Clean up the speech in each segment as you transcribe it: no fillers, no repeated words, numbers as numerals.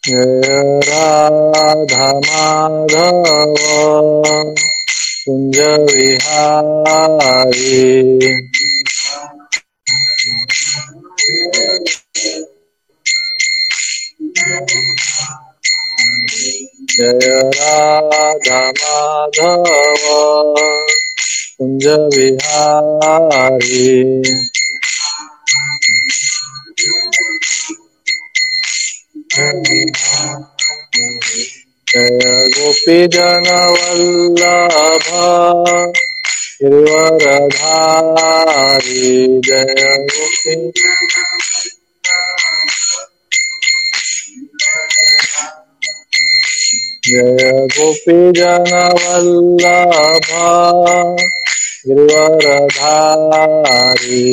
जय राधा माधव कुंज विहारी। जय राधा माधव कुंज विहारी। जय गोपी जन वल्लभ गिरिवरधारी। जय गोपी जय गोपी जन वल्लभ गिरिवरधारी।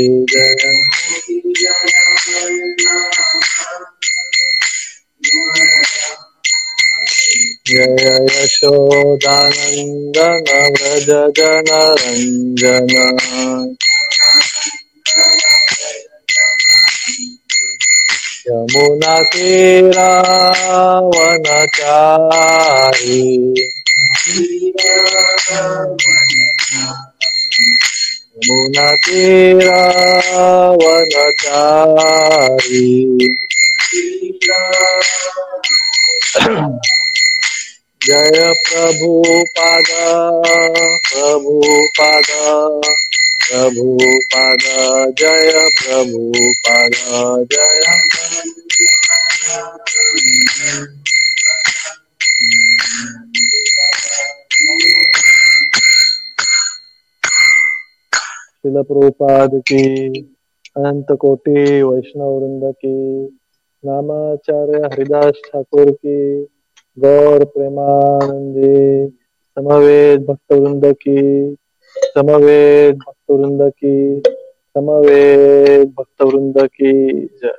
जय यशोदानंदन व्रज जन रंजन। यमुना तीरावनचारी। यमुना तीरावनचारी। जय प्रभुपाद प्रभुपाद प्रभुपाद। जय प्रभुपाद जय श्रील प्रभुपाद की। अनंत कोटि वैष्णव वृंद की। नामाचार्य हरिदास ठाकुर की। गौर प्रेमानंदी। समवेत भक्तवृंद की। समवेत भक्तवृंद की। समवेत भक्तवृंद की जय।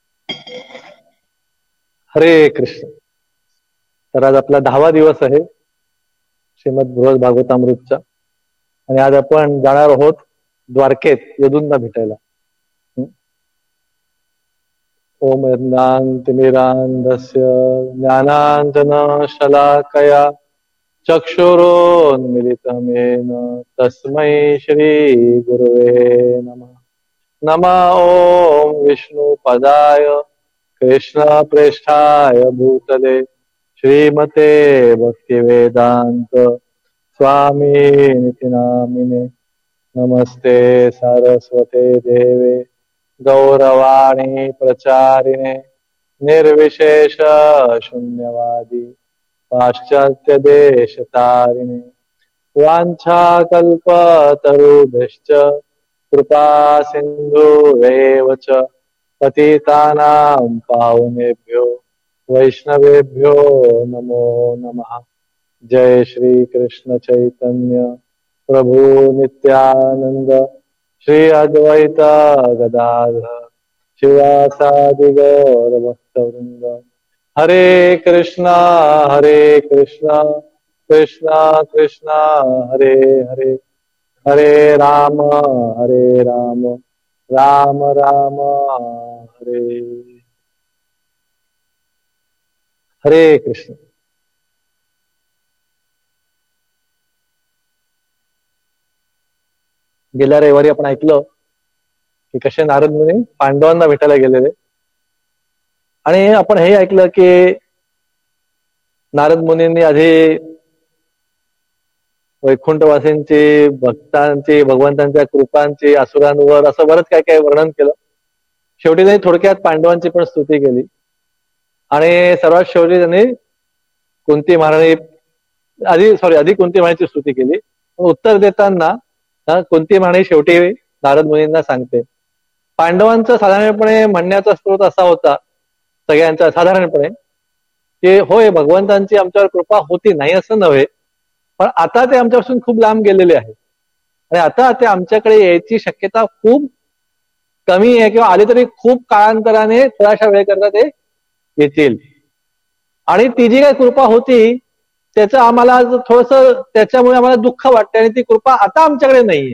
हरे कृष्ण। तर आज आपला 10वा दिवस आहे श्रीमद बृहद भागवतामृतचा आणि आज आपण जाणार आहोत द्वारकेत यदूंना भेटायला. ओम यज्ञान्तिमिरान्धस्य ज्ञानाञ्जन शलाकया चक्षुरोन्मिलितं येन तस्मै श्री गुरुवे नमः. नमः ओम विष्णुपदाय कृष्णप्रेष्ठाय भूतले श्रीमते भक्तिवेदांत स्वामीनिति नामिने. नमस्ते सारस्वते देवे गौरवाणी प्रचारिणे निर्विशेष शून्यवादी पाश्चात्य देश तारिणे. वाञ्छाकल्पतरुभ्यश्च कृपा सिन्धुरेव च पतितानां पावनेभ्यो वैष्णवेभ्यो नमो नमः. जय श्री कृष्ण चैतन्य प्रभु नित्यानंद श्री अद्वैत गदाधर शिवासादि गौर भक्तवृंद. हरे कृष्णा कृष्णा कृष्णा हरे हरे हरे राम राम राम हरे हरे कृष्ण. गेल्या रविवारी आपण ऐकलं की कसे नारद मुनी पांडवांना भेटायला गेलेले आणि आपण हे ऐकलं की नारद मुनींनी आधी वैकुंठवासींची भक्तांची भगवंतांच्या कृपांची असुरांवर असं बरंच काय काय वर्णन केलं. शेवटी त्यांनी थोडक्यात पांडवांची पण स्तुती केली आणि सर्वात शेवटी त्यांनी कुंती महाराणी आधी कुंती महाराणीची स्तुती केली. उत्तर देताना कुंती महाराणी शेवटी नारद मुनींना सांगते. पांडवांचा साधारणपणे म्हणण्याचा स्रोत असा होता सगळ्यांचा साधारणपणे की होय भगवंतांची आमच्यावर कृपा होती नाही असं नव्हे, पण आता ते आमच्यापासून खूप लांब गेलेले आहेत आणि आता ते आमच्याकडे यायची शक्यता खूप कमी आहे किंवा आले तरी खूप काळांतराने थोड्याशा वेळेकरता ते येतील आणि ती जी काही कृपा होती त्याचं आम्हाला थोडस त्याच्यामुळे आम्हाला दुःख वाटतं आणि ती कृपा आता आमच्याकडे नाहीये.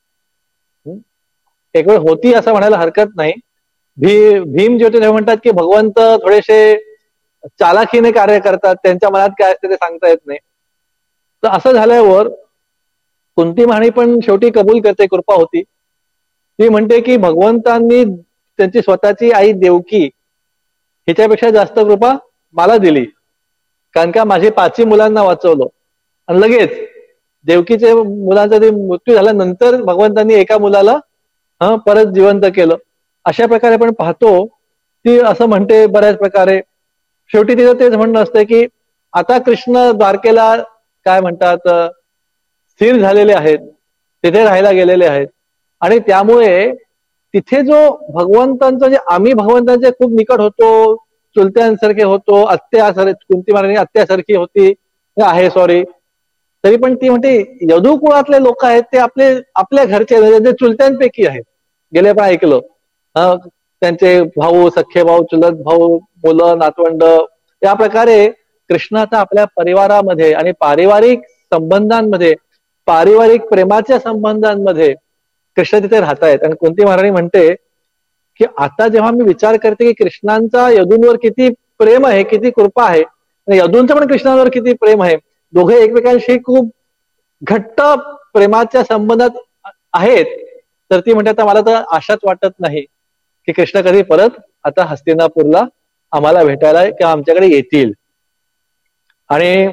एक वेळ होती असं म्हणायला हरकत नाही. भीम जे होते ते म्हणतात की भगवंत थोडेसे चालाखीने कार्य करतात, त्यांच्या मनात काय असते ते सांगता येत नाही. तर असं झाल्यावर कुंती महाराणी पण शेवटी कबूल करते, कृपा होती. ती म्हणते की भगवंतांनी त्यांची स्वतःची आई देवकी हिच्यापेक्षा जास्त कृपा मला दिली, कारण का माझी 5 मुलांना वाचवलं. आणि लगेच देवकीचे मुलांचा ते मृत्यू झाल्यानंतर भगवंतांनी एका मुलाला परत जिवंत केलं. अशा प्रकारे आपण पाहतो ती असं म्हणते बऱ्याच प्रकारे. शेवटी तिचं तेच म्हणणं असतं की आता कृष्ण द्वारकेला काय म्हणतात स्थिर झालेले आहेत, तिथे राहायला गेलेले आहेत. आणि त्यामुळे तिथे जो भगवंतांचा, जे आम्ही भगवंतांचे खूप निकट होतो, चुलत्यांसारखे होतो, कुंती महाराणी आत्यासारखी होती आहे, सॉरी, तरी पण ती म्हणते यदू कुळातले लोक आहेत ते आपल्या घरचे चुलत्यांपैकी आहेत. गेले पण ऐकलं त्यांचे भाऊ, सख्खे भाऊ, चुलत भाऊ, मुलं, नातवंड, या प्रकारे कृष्णाचा आपल्या परिवारामध्ये आणि पारिवारिक संबंधांमध्ये, पारिवारिक प्रेमाच्या संबंधांमध्ये कृष्ण तिथे राहतायत. आणि कुंती महाराणी म्हणते की आता जेव्हा मी विचार करते की कृष्णांचा यदूंवर किती प्रेम आहे, किती कृपा आहे, आणि यदूंचं पण कृष्णांवर किती प्रेम आहे, दोघे एकमेकांशी खूप घट्ट प्रेमाच्या संबंधात आहेत, तर ती म्हणते आता मला तर आशाच वाटत नाही की कृष्ण कधी परत आता हस्तिनापूरला आम्हाला भेटायला किंवा आमच्याकडे येतील. आणि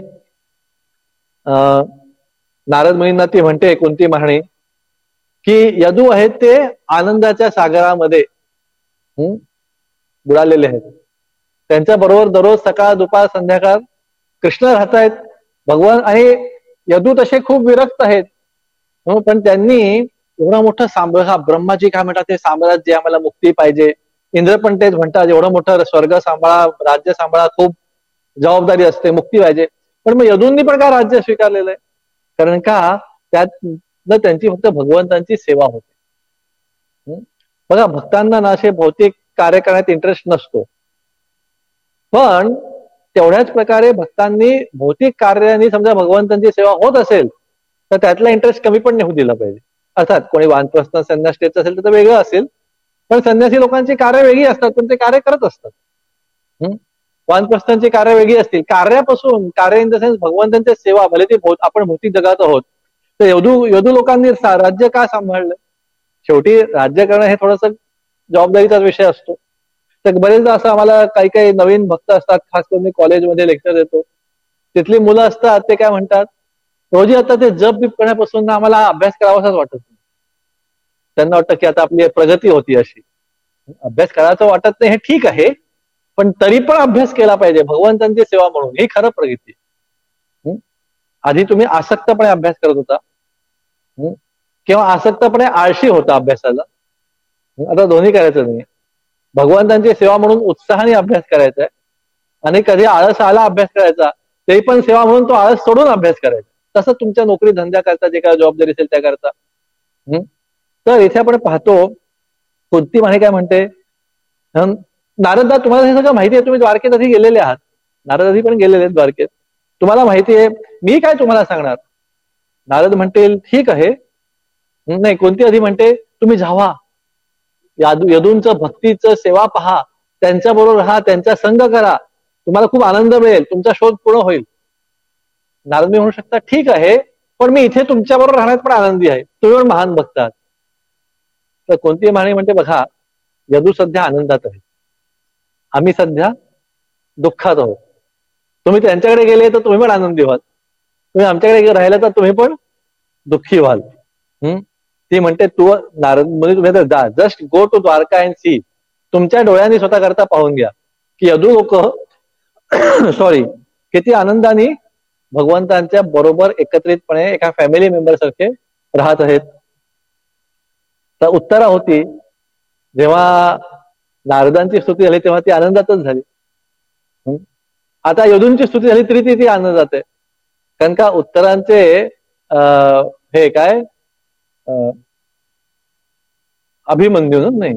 नारद मुनींना ती म्हणते कुंती महाराणी की यदू आहेत ते आनंदाच्या सागरामध्ये बुडालेले आहेत. त्यांच्या बरोबर दररोज सकाळ, दुपार, संध्याकाळ कृष्ण राहतायत. भगवान आणि यदू तसे खूप विरक्त आहेत, पण त्यांनी एवढं मोठं ब्रह्माजी काय म्हणतात ते साम्राज्य, आम्हाला मुक्ती पाहिजे. इंद्र पण तेच म्हणतात एवढं मोठं स्वर्ग सांभाळा, राज्य सांभाळा, खूप जबाबदारी असते, मुक्ती पाहिजे. पण मग यदूंनी पण काय राज्य स्वीकारलेलं आहे, कारण का त्यात त्यांची फक्त भगवंतांची सेवा होते. बघा, भक्तांना ना असे भौतिक कार्य करण्यात इंटरेस्ट नसतो, पण तेवढ्याच प्रकारे भक्तांनी भौतिक कार्याने समजा भगवंतांची सेवा होत असेल तर त्यातला इंटरेस्ट कमी पण नाही होऊ दिला पाहिजे. अर्थात कोणी वानप्रस्थ संन्यास घ्यायचं असेल तर वेगळं असेल, पण संन्यासी लोकांची कार्य वेगळी असतात, पण ते कार्य करत असतात. वानप्रस्थांची कार्य वेगळी असतील. कार्यापासून, कार्य इन द सेन्स भगवंतांची सेवा, भले ती आपण भौतिक जगात आहोत, तर यदू लोकांनी राज्य का सांभाळलं? शेवटी राज्य करणं हे थोडंसं जबाबदारीचाच विषय असतो. तर बरेचदा असं आम्हाला काही काही नवीन भक्त असतात, खास करून मी कॉलेजमध्ये लेक्चर देतो, तिथली मुलं असतात, ते काय म्हणतात, रोजी आता ते जप बीप करण्यापासून आम्हाला अभ्यास करावासाच वाटत नाही. त्यांना वाटतं की आता आपली प्रगती होती अशी. अभ्यास करायचं वाटत नाही हे ठीक आहे, पण तरी पण अभ्यास केला पाहिजे भगवंतांची सेवा म्हणून, ही खरं प्रगती. आधी तुम्ही आसक्तपणे अभ्यास करत होता किंवा आसक्तपणे आळशी होता अभ्यासाला, आता दोन्ही करायचं नाही. भगवंतांची सेवा म्हणून उत्साहाने अभ्यास करायचा आहे, आणि कधी आळस आला अभ्यास करायचा, ते पण सेवा म्हणून तो आळस सोडून अभ्यास करायचा. तसं तुमच्या नोकरी धंद्या करता, जे काय जबाबदारी असेल त्या करता. तर इथे आपण पाहतो कुंती महाराणी काय म्हणते, नारददा तुम्हाला हे सगळं माहिती आहे, तुम्ही द्वारकेत आधी गेलेले आहात, नारद आधी पण गेलेले आहेत द्वारकेत, तुम्हाला माहिती आहे, मी काय तुम्हाला सांगणार. नारद म्हणतील ठीक आहे. नाही, कुंती आधी म्हणते तुम्ही जावा, यदूंचं भक्तीचं सेवा पहा, त्यांच्या बरोबर राहा, त्यांचा संग करा, तुम्हाला खूप आनंद मिळेल, तुमचा शोध पूर्ण होईल. नारद मी म्हणू शकता ठीक आहे, पण मी इथे तुमच्या बरोबर राहण्यात पण आनंदी आहे, तुम्ही पण महान भक्त आहात. तर कुंती महाराणी म्हणते बघा, यदू सध्या आनंदात आहे, आम्ही सध्या दुःखात आहोत. तुम्ही त्यांच्याकडे गेले तर तुम्ही पण आनंदी व्हाल, तुम्ही आमच्याकडे राहिला तर तुम्ही पण दुःखी व्हाल. ती म्हणते तू नारद म्हणजे तुम्ही आता जा, just go to Dwarka and see, तुमच्या डोळ्यांनी स्वतः करता पाहून घ्या की यदू लोक सॉरी किती आनंदाने भगवंतांच्या बरोबर एकत्रितपणे एका फॅमिली मेंबर सारखे राहत आहेत. तर उत्तरा होती, जेव्हा नारदांची स्तुती झाली तेव्हा ती आनंदातच झाली. आता यदूंची स्तुती झाली तरी ती आनंदात आहे, कारण का उत्तरांचे हे काय अभिमन्यू नाही,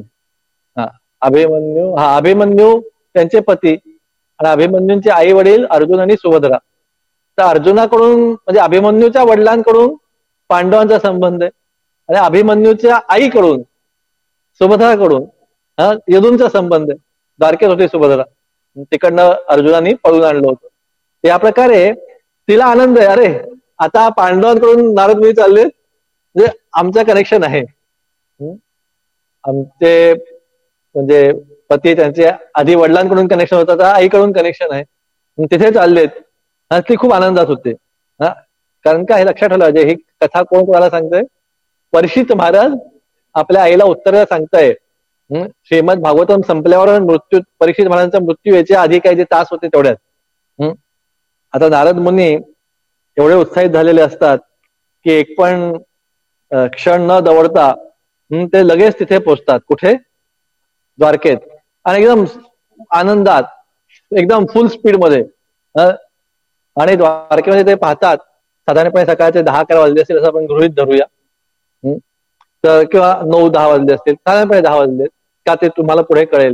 अभिमन्यू त्यांचे पती, आणि अभिमन्यूंचे आई वडील अर्जुन आणि सुभद्रा. तर अर्जुनाकडून म्हणजे अभिमन्यूच्या वडिलांकडून पांडवांचा संबंध आहे, आणि अभिमन्यूच्या आईकडून सुभद्राकडून यदूंचा संबंध आहे. द्वारकेत होती सुभद्रा, तिकडनं अर्जुनाने पळून आणलं होतं. या प्रकारे तिला आनंद आहे, अरे आता पांडवांकडून नारद मुनी चालले, म्हणजे आमचं कनेक्शन आहे. आमचे म्हणजे पती त्यांचे आधी वडिलांकडून कनेक्शन होतं, आता आईकडून कनेक्शन आहे, तिथे चाललेत. ती खूप आनंदात होते. कारण काय लक्षात ठेवलं पाहिजे, ही कथा कोण कोणाला सांगतंय? परीक्षित महाराज आपल्या आईला उत्तर सांगताय. श्रीमद भागवतम संपल्यावर मृत्यू, परीक्षित महाराजांचा मृत्यू याच्या आधी काही जे तास होते तेवढ्यात आता नारद मुनी एवढे उत्साहित झालेले असतात की एक पण क्षण न दवडता ते लगेच तिथे पोहोचतात. कुठे? द्वारकेत. आणि एकदम आनंदात, एकदम फुल स्पीड मध्ये. आणि द्वारकेमध्ये ते पाहतात, साधारणपणे सकाळचे 10-11 वाजले असतील असं आपण गृहीत धरूया. तर किंवा 9-10 वाजले असतील, साधारणपणे 10 वाजले का ते तुम्हाला पुढे कळेल.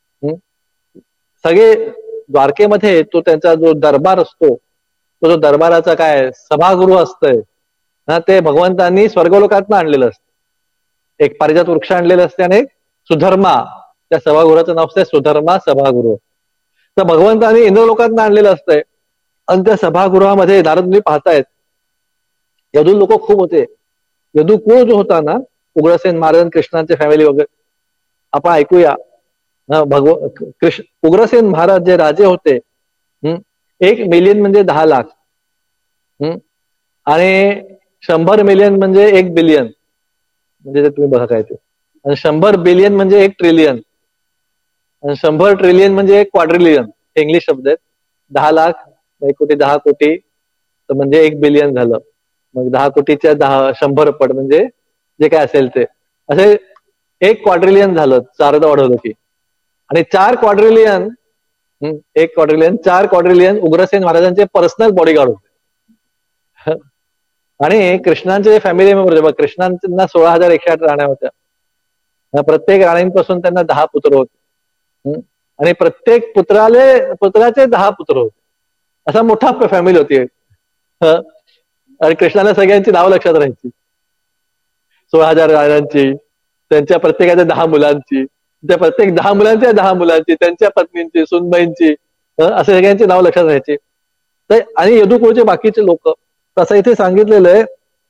सगळे द्वारकेमध्ये तो त्यांचा जो दरबार असतो, तो जो दरबाराचा काय सभागृह असतंय ना, ते भगवंतांनी स्वर्गलोकातनं आणलेलं असतं. एक पारिजात वृक्ष आणलेलं असते आणि एक सुधर्मा, त्या सभागृहाचं नाव असते सुधर्मा सभागृह. तर भगवंतांनी इंद्रलोकातनं आणलेलं असतंय. आणि त्या सभागृहामध्ये नारद मुनी पाहतायत, यदू लोक खूप होते. यदुकुळ जो होता ना, उग्रसेन महाराज, कृष्णांचे फॅमिली वगैरे, आपण ऐकूया. उग्रसेन महाराज जे राजे होते, 1 मिलियन म्हणजे 10 लाख, आणि 100 मिलियन म्हणजे 1 बिलियन, म्हणजे तुम्ही बघा काय ते. आणि 100 बिलियन म्हणजे 1 ट्रिलियन, आणि 100 ट्रिलियन म्हणजे 1 क्वाड्रिलियन. इंग्लिश शब्द आहेत. 10 लाख, 1 कोटी, 10 कोटी, तर म्हणजे 1 बिलियन झालं. मग 10 कोटीच्या 100 पट म्हणजे जे काय असेल ते, असे 1 क्वाड्रिलियन झालं, 4दा वाढवलं की. आणि 4 क्वाड्रिलियन, 1 क्वाड्रिलियन, 4 क्वाड्रिलियन उग्रसेन महाराजांचे पर्सनल बॉडीगार्ड होते. आणि कृष्णांचे फॅमिली मेंबर होते. कृष्णांना 16,108 राण्या होत्या. प्रत्येक राणींपासून त्यांना 10 पुत्र होते. आणि प्रत्येक पुत्राचे 10 पुत्र होते. असा मोठा फॅमिली होती. आणि कृष्णाला सगळ्यांची नाव लक्षात राहायची. 16,000 राण्यांची, त्यांच्या प्रत्येकाच्या 10 मुलांची, त्या प्रत्येक 10 मुलांच्या 10 मुलांची, त्यांच्या पत्नींची, सुनबाईंची, असे सगळ्यांची नाव लक्षात राहायची. तर आणि यदुकुळचे बाकीचे लोक, तसं इथे सांगितलेलं आहे.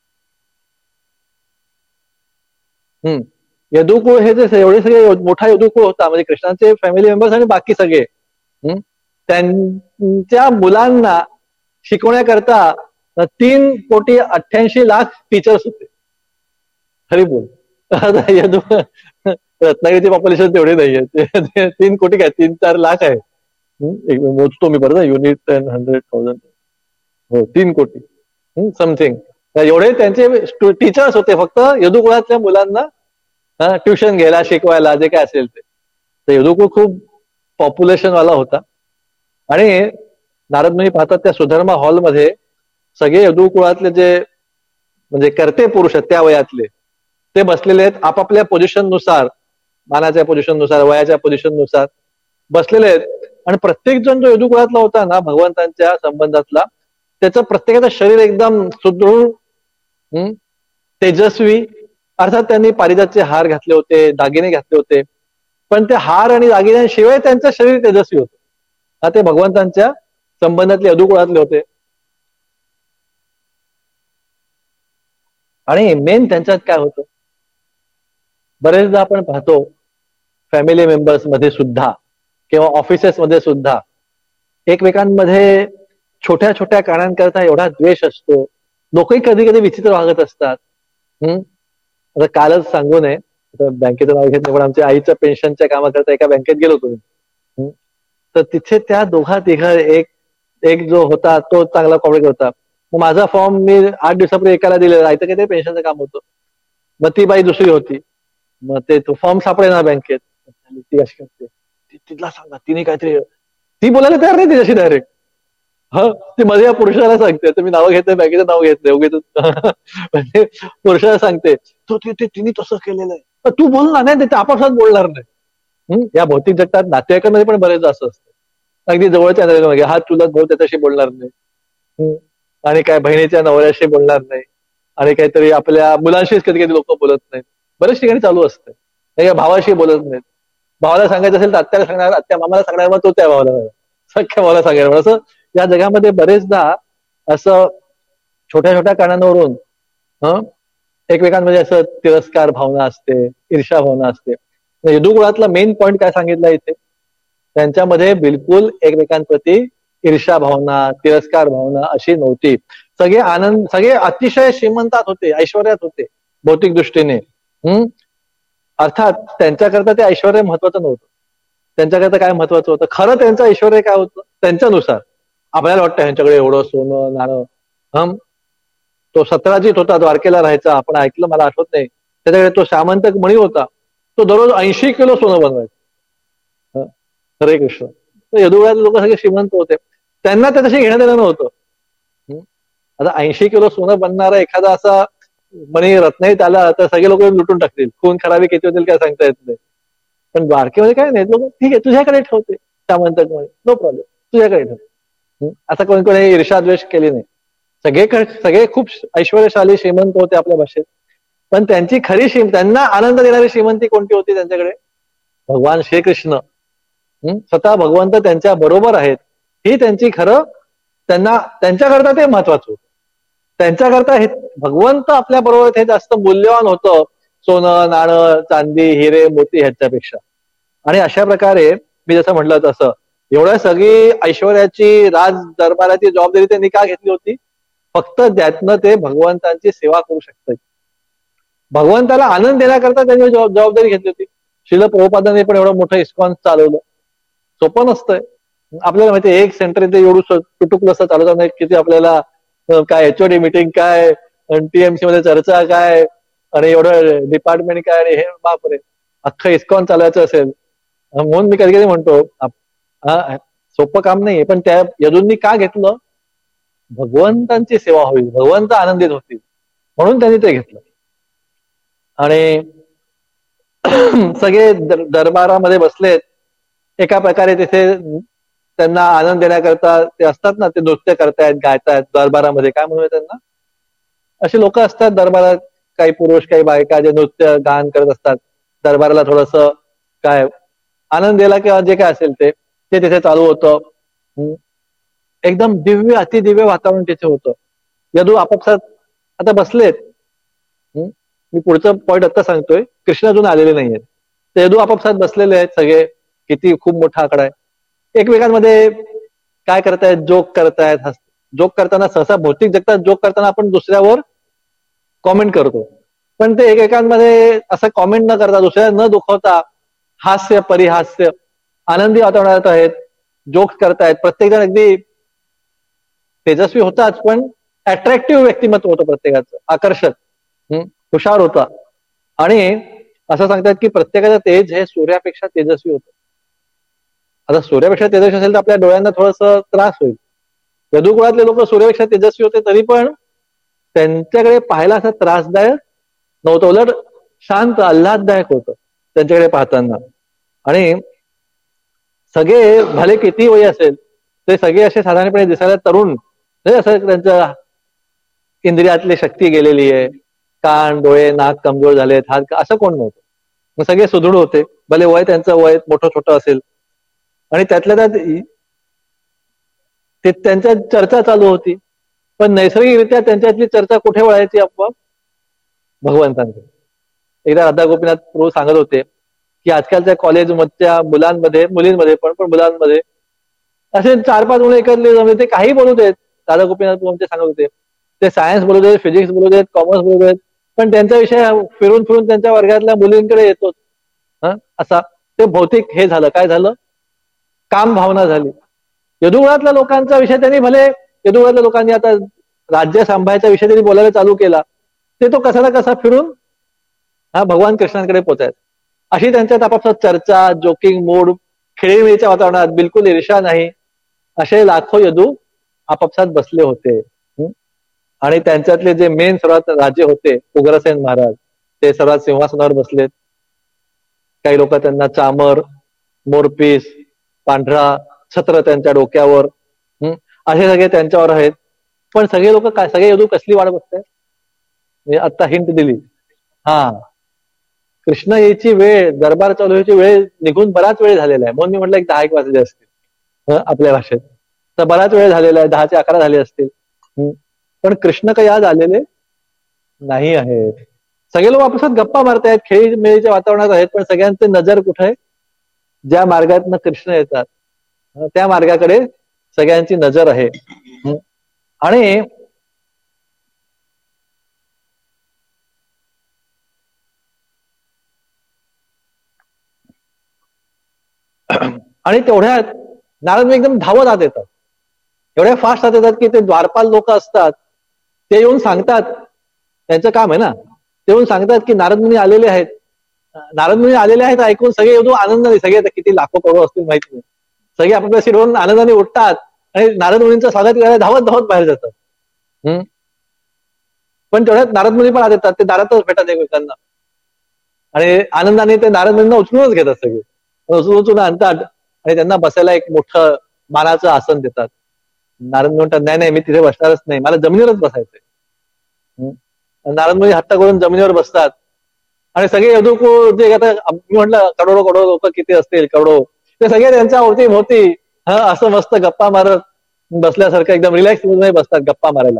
यदुकुळ हे जे एवढे सगळे मोठा यदुकुळ होता, म्हणजे कृष्णाचे फॅमिली मेंबर्स आणि बाकी सगळे, त्यांच्या मुलांना शिकवण्याकरता 3,88,00,000 टीचर्स होते. खरी बोल. रत्नागिरीची पॉप्युलेशन तेवढी नाहीये. 3 कोटी काय, 3-4 लाख आहे. मोजतो मी बरं, युनिट 100,000. हो, 3 कोटी समथिंग एवढे त्यांचे टीचर्स होते, फक्त यदुकुळातल्या मुलांना ट्युशन घ्यायला, शिकवायला, जे काय असेल ते. तर यदुकुळ खूप पॉप्युलेशन वाला होता. आणि नारद मुनी पाहतात त्या सुधर्मा हॉलमध्ये सगळे यदुकुळातले जे म्हणजे कर्ते पुरुष आहेत त्या वयातले, ते बसलेले आहेत आपापल्या पोझिशन नुसार, मानाच्या पोझिशन नुसार, वयाच्या पोझिशन नुसार बसलेले आहेत. आणि प्रत्येक जण जो यदुकुळातला होता ना, भगवंतांच्या संबंधातला, त्याचं प्रत्येकाचं शरीर एकदम सुदृढ, तेजस्वी. अर्थात त्यांनी पारिजातचे हार घातले होते, दागिने घातले होते, पण ते हार आणि दागिन्यांशिवाय त्यांचं शरीर तेजस्वी होतं. ते भगवंतांच्या संबंधातले यदुकुळातले होते. आणि मेन त्यांच्यात काय होतं, बरेचदा आपण पाहतो फॅमिली मेंबर्स मध्ये सुद्धा किंवा ऑफिसेस मध्ये सुद्धा एकमेकांमध्ये छोट्या छोट्या कारणांकरता एवढा द्वेष असतो. लोकही कधी कधी विचित्र वागत असतात. आता कालच सांगू नये, बँकेचं नाव घेत नाही, पण आमच्या आईच्या पेन्शनच्या कामाकरता एका बँकेत गेलो होतो. तर तिथे त्या दोघा-तिघा, एक जो होता तो चांगला कॉपरेट होता. मग माझा फॉर्म मी 8 दिवसापूर्वी एकाला दिलेला, इथं काही पेन्शनचं काम होतं. मग ती बाई दुसरी होती, मग ते तो फॉर्म सापडेना बँकेत. ती अशी करते, तिला सांगा, तिने काहीतरी, ती बोलायला तयार नाही तिच्याशी डायरेक्ट. ती मध्ये या पुरुषाला सांगते, तुम्ही नाव घेत नाही, बँकेचं नाव घेत नाही, म्हणजे पुरुषाला सांगते, तो तिने तसं केलेलं आहे, तू बोल ना. नाही, ते आपापसात बोलणार नाही. या भौतिक जगतात नातेवाईकांमध्ये पण बरेच असं असतं. अगदी जवळच्या नातेवाईकांमध्ये हा चुलत भाऊ त्याच्याशी बोलणार नाही, आणि काय बहिणीच्या नवऱ्याशी बोलणार नाही, आणि काहीतरी आपल्या मुलांशीच कधी कधी लोक बोलत नाहीत. बरेच ठिकाणी चालू असतं, भावाशी बोलत नाहीत. भावाला सांगायचं असेल तर आत्याला सांगणार, आत्या मामाला सांगणार, मग तो त्या भावाला सांगणार, सख्या भावाला सांगणार. असं या जगामध्ये बरेचदा असं छोट्या छोट्या कारणांवरून एकमेकांमध्ये असं तिरस्कार भावना असते, ईर्षा भावना असते. यदुकुळातला मेन पॉइंट काय सांगितलं इथे, त्यांच्यामध्ये बिलकुल एकमेकांप्रती ईर्षा भावना, तिरस्कार भावना अशी नव्हती. सगळे आनंद, सगळे अतिशय श्रीमंतात होते, ऐश्वर्यात होते भौतिक दृष्टीने. अर्थात त्यांच्याकरता ते ऐश्वर महत्वाचं नव्हतं. त्यांच्याकरता काय महत्वाचं होतं, खरं त्यांचं ऐश्वर काय होतं त्यांच्यानुसार. आपल्याला वाटतं ह्यांच्याकडे एवढं सोनं नाणं. तो सतराजीत होता, द्वारकेला राहायचा, आपण ऐकलं, मला आठवत नाही. त्याच्याकडे तो सामंतक मणी होता, तो दररोज 80 किलो सोनं बनवायचा. हरे कृष्ण. तर यदुवळातले लोक सगळे श्रीमंत होते, त्यांना त्याच्याशी घेणं देणं नव्हतं. आता 80 किलो सोनं बनणारा एखादा असा मणी रत्नाईत आला तर सगळे लोक लुटून टाकतील, खून खराबी किती होतील काय सांगता येत नाही. पण द्वारकेमध्ये काय नाही, लोक ठीक आहे तुझ्याकडे ठेवते सामंतक मणी, नो प्रॉब्लेम, तुझ्याकडे ठेव. आता कोणी ईर्षाद्वेष केली नाही. सगळे खूप ऐश्वर्यशाली श्रीमंत होते आपल्या भाषेत, पण त्यांची खरी त्यांना आनंद देणारी श्रीमंती कोणती होती त्यांच्याकडे, भगवान श्रीकृष्ण. स्वतः भगवंत त्यांच्या बरोबर आहेत, ही त्यांची खरं, त्यांना त्यांच्याकरता ते महत्वाचं होतं. त्यांच्याकरता हे भगवंत आपल्या बरोबर हे जास्त मूल्यवान होतं, सोनं नाणं चांदी हिरे मोती ह्याच्यापेक्षा. आणि अशा प्रकारे मी जसं म्हटलं तसं एवढ्या सगळी ऐश्वर्याची, राज दरबाराची जबाबदारी त्यांनी का घेतली होती, फक्त त्यातनं ते भगवंतांची सेवा करू शकतात, भगवंताला आनंद देण्याकरता त्यांनी जबाबदारी घेतली होती. श्रील प्रभुपादांनी पण एवढं मोठं इस्कॉन चालवलं, सोपं नसतंय. आपल्याला माहिती एक सेंटर इथे एवढं टुटुकलं असं चालवतं नाही, किती आपल्याला काय एचओडी मीटिंग काय, टीएमसी मध्ये चर्चा काय, आणि एवढं डिपार्टमेंट काय, आणि हे बापरे अख्खं इस्कॉन चालवायचं असेल. म्हणून मी कधी कधी म्हणतो सोपं काम नाहीये, पण त्या यदूंनी का घेतलं, भगवंतांची सेवा होईल, भगवंत आनंदित होतील म्हणून त्यांनी ते घेतलं. आणि सगळे दरबारामध्ये बसलेत, एका प्रकारे तिथे त्यांना आनंद देण्याकरता ते असतात ना, ते नृत्य करतायत, गायतायत दरबारामध्ये, काय म्हणूया त्यांना, असे लोक असतात दरबारात, काही पुरुष काही बायका जे नृत्य गान करत असतात. दरबाराला थोडस काय आनंद दिला किंवा जे काय असेल ते तिथे चालू होतं. एकदम दिव्य अतिदिव्य वातावरण तिथे होतं. यदू आपापसात आता बसलेत, मी पुढचं पॉईंट आता सांगतोय, कृष्ण अजून आलेले नाहीयेत, ते यदू आपापसात बसलेले आहेत सगळे, किती खूप मोठा आकडा आहे. एकमेकांमध्ये काय करतायत, जोक करतायत. जोक करताना सहसा भौतिक जगतात जोक करताना आपण दुसऱ्यावर कॉमेंट करतो, पण ते एकेकांमध्ये असं कॉमेंट न करता, दुसऱ्या न दुखवता, हास्य परिहास्य आनंदी वातावरणात आहेत, जोक्स करतायत. प्रत्येक जण अगदी तेजस्वी होताच, पण अट्रॅक्टिव्ह व्यक्तिमत्व होतं प्रत्येकाचं, आकर्षक, हुशार होता. आणि असं सांगतात की प्रत्येकाचं तेज हे सूर्यापेक्षा तेजस्वी होतं. आता सूर्यापेक्षा तेजस्वी असेल तर आपल्या डोळ्यांना थोडस त्रास होईल. यदुकुळातले लोक सूर्यापेक्षा तेजस्वी होते, तरी पण त्यांच्याकडे पाहायला असं त्रासदायक नव्हतं, उलट शांत आल्हाददायक होतं त्यांच्याकडे पाहताना. आणि सगळे भले किती वय असेल ते सगळे असे साधारणपणे दिसायला तरुण, असं त्यांच्या इंद्रियातली शक्ती गेलेली आहे, कान डोळे नाक कमजोर झालेत, हात असं कोण नव्हतं. मग सगळे सुदृढ होते, भले वय त्यांचं वय मोठं छोटं असेल. आणि त्यातल्या त्यात ते त्यांच्या चर्चा चालू होती, पण नैसर्गिकरित्या त्यांच्यातली चर्चा कुठे वळायची, आपोआप भगवंतांकडे. एकदा राधा गोपीनाथ प्रभू सांगत होते की आजकालच्या कॉलेजमधच्या मुलांमध्ये, मुलींमध्ये पण मुलांमध्ये असे 4-5 मुलं एकत्र जमले, ते काही बोलू देत, राधा गोपीनाथ प्रभू ते सांगत होते, ते सायन्स बोलू देत, फिजिक्स बोलू देत, कॉमर्स बोलू देत, पण त्यांचा विषय फिरून फिरून त्यांच्या वर्गातल्या मुलींकडे येतोच. असा ते भौतिक हे झालं, काय झालं, काम भावना झाली. यदुकुळातल्या लोकांचा विषय त्यांनी भले, यदुकुळातल्या लोकांनी आता राज्य सांभाळायचा विषय त्यांनी बोलायला चालू केला, ते तो कसा ना कसा फिरून भगवान कृष्णांकडे पोचायचा. अशी त्यांच्यात आपापसात चर्चा, जोकिंग मूड, खेळीमेळीच्या वातावरणात, बिलकुल ईर्षा नाही, असे लाखो यदू आपापसात बसले होते. आणि त्यांच्यातले जे मेन सर्वात राजे होते उग्रसेन महाराज, ते सर्वात सिंहासनावर बसलेत. काही लोक त्यांना चामर, मोरपीस, पांढरा छत्र त्यांच्या डोक्यावर, असे सगळे त्यांच्यावर आहेत. पण सगळे लोक काय, सगळे यदू कसली वाट बघतायत, आता हिंट दिली. कृष्ण यायची वेळ, दरबार चालू व्हायची वेळ निघून बराच वेळ झालेला आहे. म्हणून मी म्हटलं एक 10 वाजले असतील आपल्या भाषेत. तर बराच वेळ झालेला आहे, 10 ते 11 झाले असतील. पण कृष्ण काही आज आलेले नाही आहेत. सगळे लोक आपसात गप्पा मारतायत, खेळी मेळीच्या वातावरणात आहेत, पण सगळ्यांची नजर कुठे आहे? ज्या मार्गातनं कृष्ण येतात त्या मार्गाकडे सगळ्यांची नजर आहे. आणि आणि तेवढ्यात नारद एकदम धावत आत येतात. एवढ्या फास्ट आत येतात की ते द्वारपाल लोक असतात ते येऊन सांगतात, त्यांचं काम आहे ना, ते येऊन सांगतात की नारद मुनी आलेले आहेत. नारद मुनी आलेले आहेत ऐकून सगळे येऊन आनंदाने, सगळे किती लाखो करोड असतील माहिती नाही, सगळे आपल्या शिरवून आनंदाने उठतात आणि नारद मुनींचं स्वागत करायला धावत धावत बाहेर जातात. पण तेवढ्यात नारद मुनी पण आत येतात, ते दारातच भेटतात एकमेकांना आणि आनंदाने ते नारद मुनींना उचलूनच घेतात, सगळे उचलून आणतात आणि त्यांना बसायला एक मोठं मानाचं आसन देतात. नारद म्हणतात नाही नाही, मी तिथे बसणारच नाही, मला जमिनीवरच बसायचंय. नारद मुनी हट्ट करून जमिनीवर बसतात आणि सगळे यदुकुळ जे आता मी म्हटलं करोडो करोडो लोक किती असतील, करोडो, ते सगळे त्यांच्या अवती भोवती असं मस्त गप्पा मारत बसल्यासारखं एकदम रिलॅक्स मध्ये बसतात गप्पा मारायला.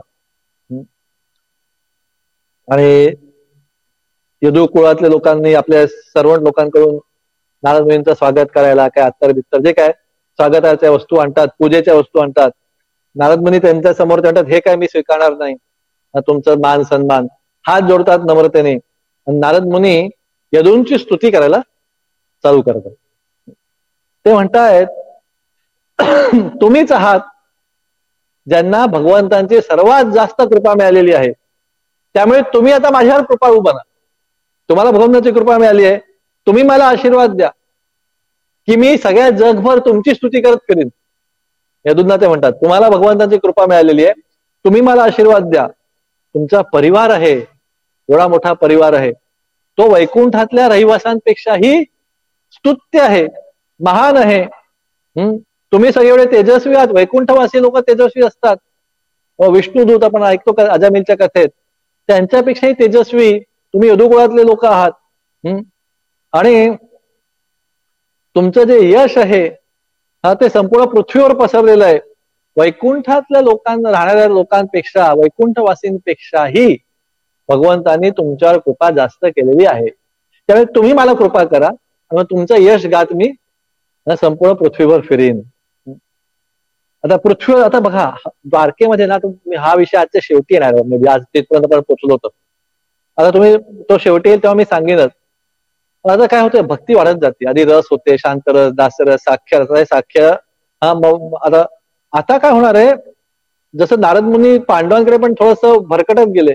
आणि यदुकुळातल्या लोकांनी आपल्या सर्वंट लोकांकडून नारद मुनींचं स्वागत करायला काय अत्तर बित्तर जे काय स्वागताच्या वस्तू आणतात, पूजेच्या वस्तू आणतात. नारद मुनी त्यांच्या समोर म्हणतात हे काय मी स्वीकारणार नाही, तुमचं मान सन्मान, हात जोडतात नम्रतेने. नारद मुनी यदूंची स्तुती करायला चालू करतात. ते म्हणतायत तुम्हीच आहात ज्यांना भगवंतांची सर्वात जास्त कृपा मिळालेली आहे, त्यामुळे तुम्ही आता माझ्यावर कृपाळू बना. तुम्हाला भगवंताची कृपा मिळाली आहे, तुम्ही मला आशीर्वाद द्या की मी सगळ्या जगभर तुमची स्तुती करत फिरीन. यदूंना ते म्हणतात तुम्हाला भगवंतांची कृपा मिळालेली आहे, तुम्ही मला आशीर्वाद द्या. तुमचा परिवार आहे, एवढा मोठा परिवार आहे, तो वैकुंठातल्या रहिवाशांपेक्षाही स्तुत्य आहे, महान आहे. तुम्ही सगळे एवढे तेजस्वी आहात, वैकुंठवासी लोक तेजस्वी असतात. विष्णुदूत आपण ऐकतो का अजामिलच्या कथेत, त्यांच्यापेक्षाही तेजस्वी तुम्ही यदुकुळातले लोक आहात. आणि तुमचं जे यश आहे ते संपूर्ण पृथ्वीवर पसरलेलं आहे. वैकुंठातल्या लोकांना, राहणाऱ्या लोकांपेक्षा, वैकुंठवासींपेक्षाही भगवंतांनी तुमच्यावर कृपा जास्त केलेली आहे. त्यामुळे तुम्ही मला कृपा करा आणि तुमचं यश गात मी संपूर्ण पृथ्वीवर फिरीन. आता पृथ्वीवर, आता बघा द्वारकेमध्ये ना, तुम्ही हा विषय आजच्या शेवटी येणार, मी आज तिथपर्यंत पण पोहोचलो होतो. आता तुम्ही तो शेवटी येईल तेव्हा मी सांगेनच. आता काय होतं, भक्ती वाढत जाते. आधी रस होते, शांत रस, दासरस, साख्य रस, साख्य. आता काय होणार आहे, जसं नारद मुनी पांडवांकडे पण थोडस भरकटत गेले,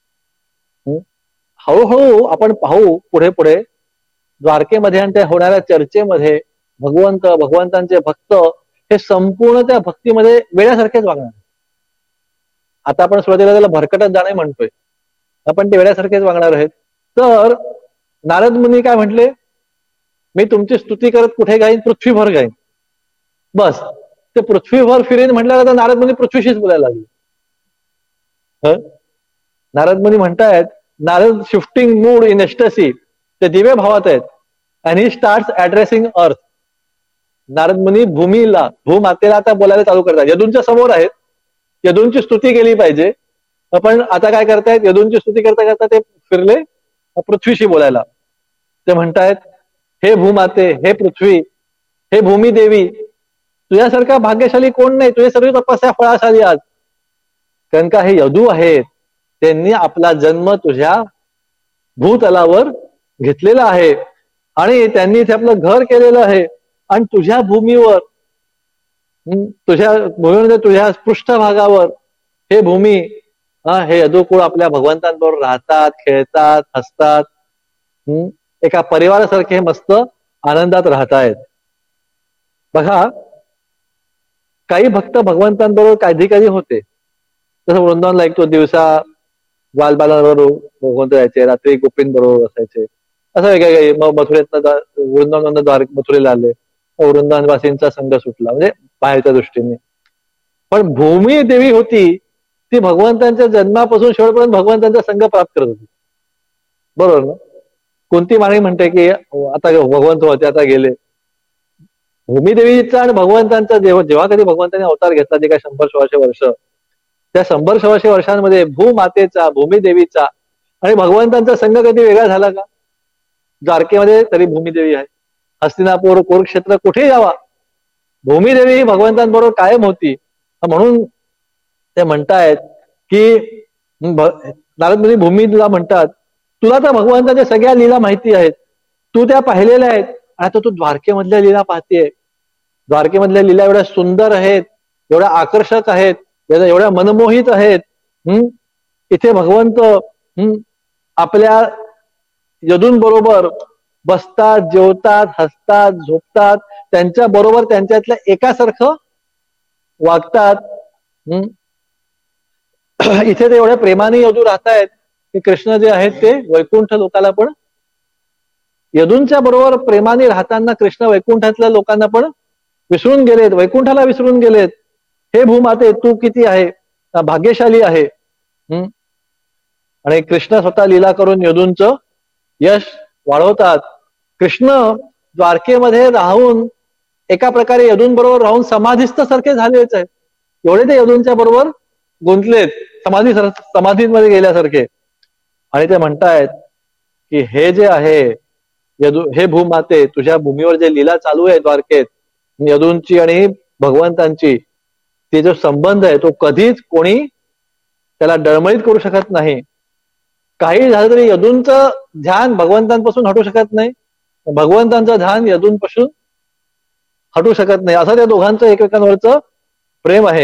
हळूहळू आपण पाहू पुढे पुढे द्वारकेमध्ये आणि त्या होणाऱ्या चर्चेमध्ये भगवंतांचे भक्त हे संपूर्ण त्या भक्तीमध्ये वेड्यासारखेच वागणार. आता आपण सुरुवातीला त्याला भरकटत जाणे म्हणतोय, आपण ते वेड्यासारखेच वागणार आहेत. तर नारद मुनी काय म्हटले, मी तुमची स्तुती करत कुठे गाईन, पृथ्वीभर गाईन. बस ते पृथ्वीभर फिरेन म्हटल्यावर आता नारद मुनी पृथ्वीशीच बोलायला लागले. नारद मुनी म्हणतायत, Narad shifting mood in ecstasy, ते दिव्य भावात आहेत. अँड ही स्टार्ट्स ऍड्रेसिंग अर्थ. नारद मुनी भूमीला, भूमातेला आता बोलायला चालू करतात. यदूंच्या समोर आहेत, यदूंची स्तुती केली पाहिजे, पण आता काय करतायत, यदूंची स्तुती करता करता ते फिरले पृथ्वीशी बोलायला. ते म्हणतायत, हे भूमाते, हे पृथ्वी, हे भूमी देवी, तुझ्यासारखा भाग्यशाली कोण नाही, तुझे सर्व तपस्या फळाशाली आज. कारण का हे यदू आहेत, त्यांनी आपला जन्म तुझ्या भूतलावर घेतलेला आहे आणि त्यांनी इथे आपलं घर केलेलं आहे. आणि तुझ्या भूमीवर, तुझ्या पृष्ठभागावर हे भूमी, हे यदुकुळ आपल्या भगवंतांबरोबर राहतात, खेळतात, हसतात, एका परिवारासारखे मस्त आनंदात राहतायत. बघा, काही भक्त भगवंतांबरोबर कधी कधी होते, जसं वृंदावनला ऐकतो, दिवसा बालबालांबरोबर भगवंत जायचे, रात्री गोपीं बरोबर असायचे, असं वेगळे. मग मथुरेतनं वृंदावन मथुरेला आले, वृंदावनवासींचा संघ सुटला, म्हणजे बाहेरच्या दृष्टीने. पण भूमी देवी होती ती भगवंतांच्या जन्मापासून शेवटपर्यंत भगवंतांचा संघ प्राप्त करत होती, बरोबर ना. कोणती मागणी म्हणते की आता भगवंत होते आता गेले. भूमिदेवीचा आणि भगवंतांचा जेव्हा कधी भगवंतांनी अवतार घेतला ते काय 100-100 वर्ष, त्या 100-100 वर्षांमध्ये भूमातेचा, भूमिदेवीचा आणि भगवंतांचा संघ कधी वेगळा झाला का? द्वारकेमध्ये तरी भूमिदेवी आहे, हस्तिनापूर, कुरुक्षेत्र, कुठेही जावा भूमिदेवी ही भगवंतांबरोबर कायम होती. म्हणून ते म्हणतायत की नारद मुनी भूमीला म्हणतात, तुला तर भगवंताच्या सगळ्या लीला माहिती आहेत, तू त्या पाहिलेल्या आहेत, आता तू द्वारकेमधल्या लीला पाहतेय. द्वारकेमधल्या लीला एवढ्या सुंदर आहेत, एवढ्या आकर्षक आहेत, एवढ्या मनमोहित आहेत. इथे भगवंत आपल्या यदूंबरोबर बसतात, जेवतात, हसतात, झोपतात, त्यांच्या बरोबर त्यांच्यातल्या एकासारखं वागतात. इथे ते एवढ्या प्रेमाने यदू राहतायत की कृष्ण जे आहेत ते वैकुंठ लोकाला पण यदूंच्या बरोबर प्रेमाने राहताना कृष्ण वैकुंठातल्या लोकांना पण विसरून गेलेत, वैकुंठाला विसरून गेलेत. हे भूमाते तू किती आहे भाग्यशाली आहे. आणि कृष्ण स्वतः लीला करून यदूंचं यश वाढवतात. कृष्ण द्वारकेमध्ये राहून एका प्रकारे यदूंबरोबर राहून समाधिस्थ सारखे झालेच आहेत. एवढे ते यदूंच्या बरोबर गुंतलेत, समाधीमध्ये गेल्यासारखे. आणि ते म्हणतायत की हे जे आहे हे भूमाते, तुझ्या भूमीवर जे लीला चालू आहे द्वारकेत यदूंची आणि भगवंतांची, ते जो संबंध आहे तो कधीच कोणी त्याला डळमळीत करू शकत नाही. काही झालं तरी यदूंचं ध्यान भगवंतांपासून हटू शकत नाही, भगवंतांचं ध्यान यदूंपासून हटू शकत नाही. असं त्या दोघांचं एकमेकांवरचं प्रेम आहे.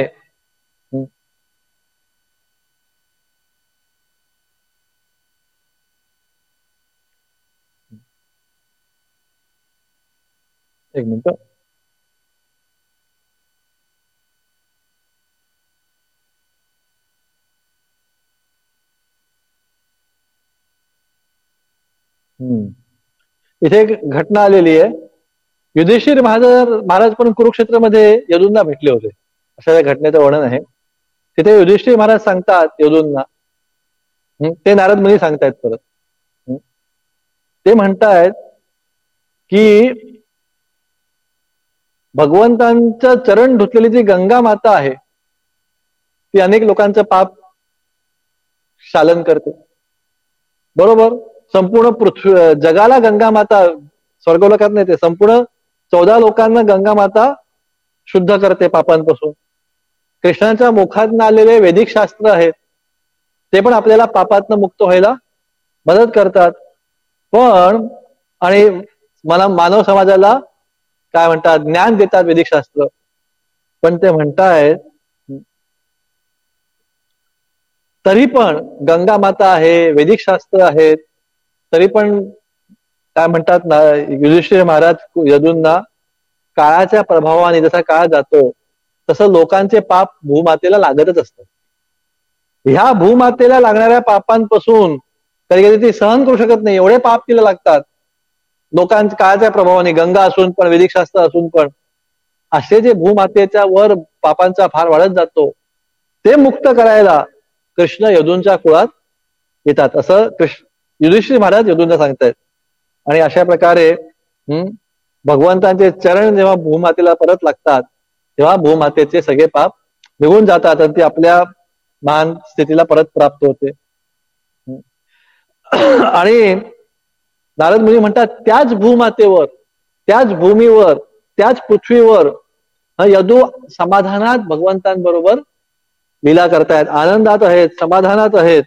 एक मिनिट. इथे एक घटना आलेली आहे. युधिष्ठिर महाराज पण कुरुक्षेत्रामध्ये यदूंना भेटले होते, अशा या घटनेचं वर्णन आहे. तिथे युधिष्ठिर महाराज सांगतात यदूंना, ते नारद मुनी सांगतायत परत. ते म्हणतायत की भगवंतांचं चरण धुतलेली जी गंगा माता आहे ती अनेक लोकांचं पाप शालन करते. बरोबर, संपूर्ण पृथ्वी जगाला गंगा माता, स्वर्गलोकात नाही ते संपूर्ण 14 लोकांना गंगा माता शुद्ध करते पापांपासून. कृष्णाच्या मुखातून आलेले वैदिक शास्त्र आहेत ते पण आपल्याला पापातनं मुक्त व्हायला मदत करतात. पण आणि मानव समाजाला काय म्हणतात ज्ञान देतात वैदिक शास्त्र. पण ते म्हणतायत तरी पण गंगा माता आहे, वैदिक शास्त्र आहेत, तरी पण काय म्हणतात ना, युधिष्ठिर महाराज यदूंना काळाच्या प्रभावाने जसा काळ जातो तसं लोकांचे पाप भूमातेला लागतच असतात. ह्या भूमातेला लागणाऱ्या पापांपासून कधी कधी ती सहन करू शकत नाही, एवढे पाप तिला लागतात लोकांच्या काळाच्या प्रभावाने, गंगा असून पण, वैदिक शास्त्र असून पण. असे जे भूमातेच्या वर पापांचा भार वाढत जातो ते मुक्त करायला कृष्ण यदूंच्या कुळात येतात, असं युधिष्ठिर महाराज यदूंना सांगतायत. आणि अशा प्रकारे भगवंतांचे चरण जेव्हा भूमातेला परत लागतात तेव्हा भूमातेचे सगळे पाप निघून जातात आणि ती आपल्या महान स्थितीला परत प्राप्त होते. आणि नारद मुनी म्हणतात त्याच भूमातेवर, त्याच भूमीवर, त्याच पृथ्वीवर यदू समाधानात भगवंतांबरोबर लीला करतायत, आनंदात आहेत, समाधानात आहेत.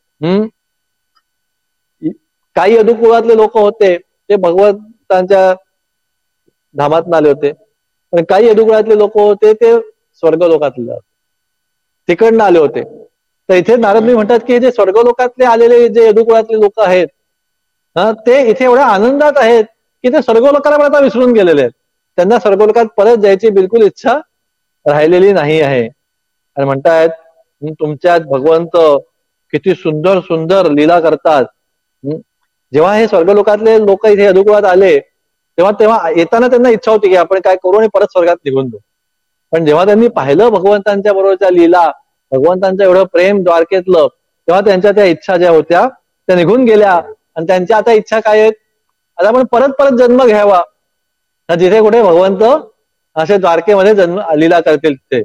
काही यदुकुळातले लोक होते ते भगवंतांच्या धामात आले होते, पण काही यदुकुळातले लोक होते ते स्वर्गलोकातले तिकडनं आले होते. तर इथे नारद म्हणतात की जे स्वर्गलोकातले आलेले जे यदुकुळातले लोक आहेत ते इथे एवढ्या आनंदात आहेत की ते स्वर्गलोकाला पण आता विसरून गेलेले आहेत. त्यांना स्वर्गलोकात परत जायची बिलकुल इच्छा राहिलेली नाही आहे. आणि म्हणतायत तुमच्यात भगवंत किती सुंदर सुंदर लीला करतात. जेव्हा हे स्वर्गलोकातले लोक इथे यदुकुळात आले तेव्हा येताना त्यांना इच्छा होती की आपण काय करू आणि परत स्वर्गात निघून जाऊ. पण जेव्हा त्यांनी पाहिलं भगवंतांच्या बरोबरच्या लीला, भगवंतांचं एवढं प्रेम द्वारकेतलं, तेव्हा त्यांच्या त्या इच्छा ज्या होत्या त्या निघून गेल्या आणि त्यांच्या आता इच्छा काय आहेत, आता आपण परत परत जन्म घ्यावा, जिथे कुठे भगवंत असे द्वारकेमध्ये जन्म लीला करतील ते.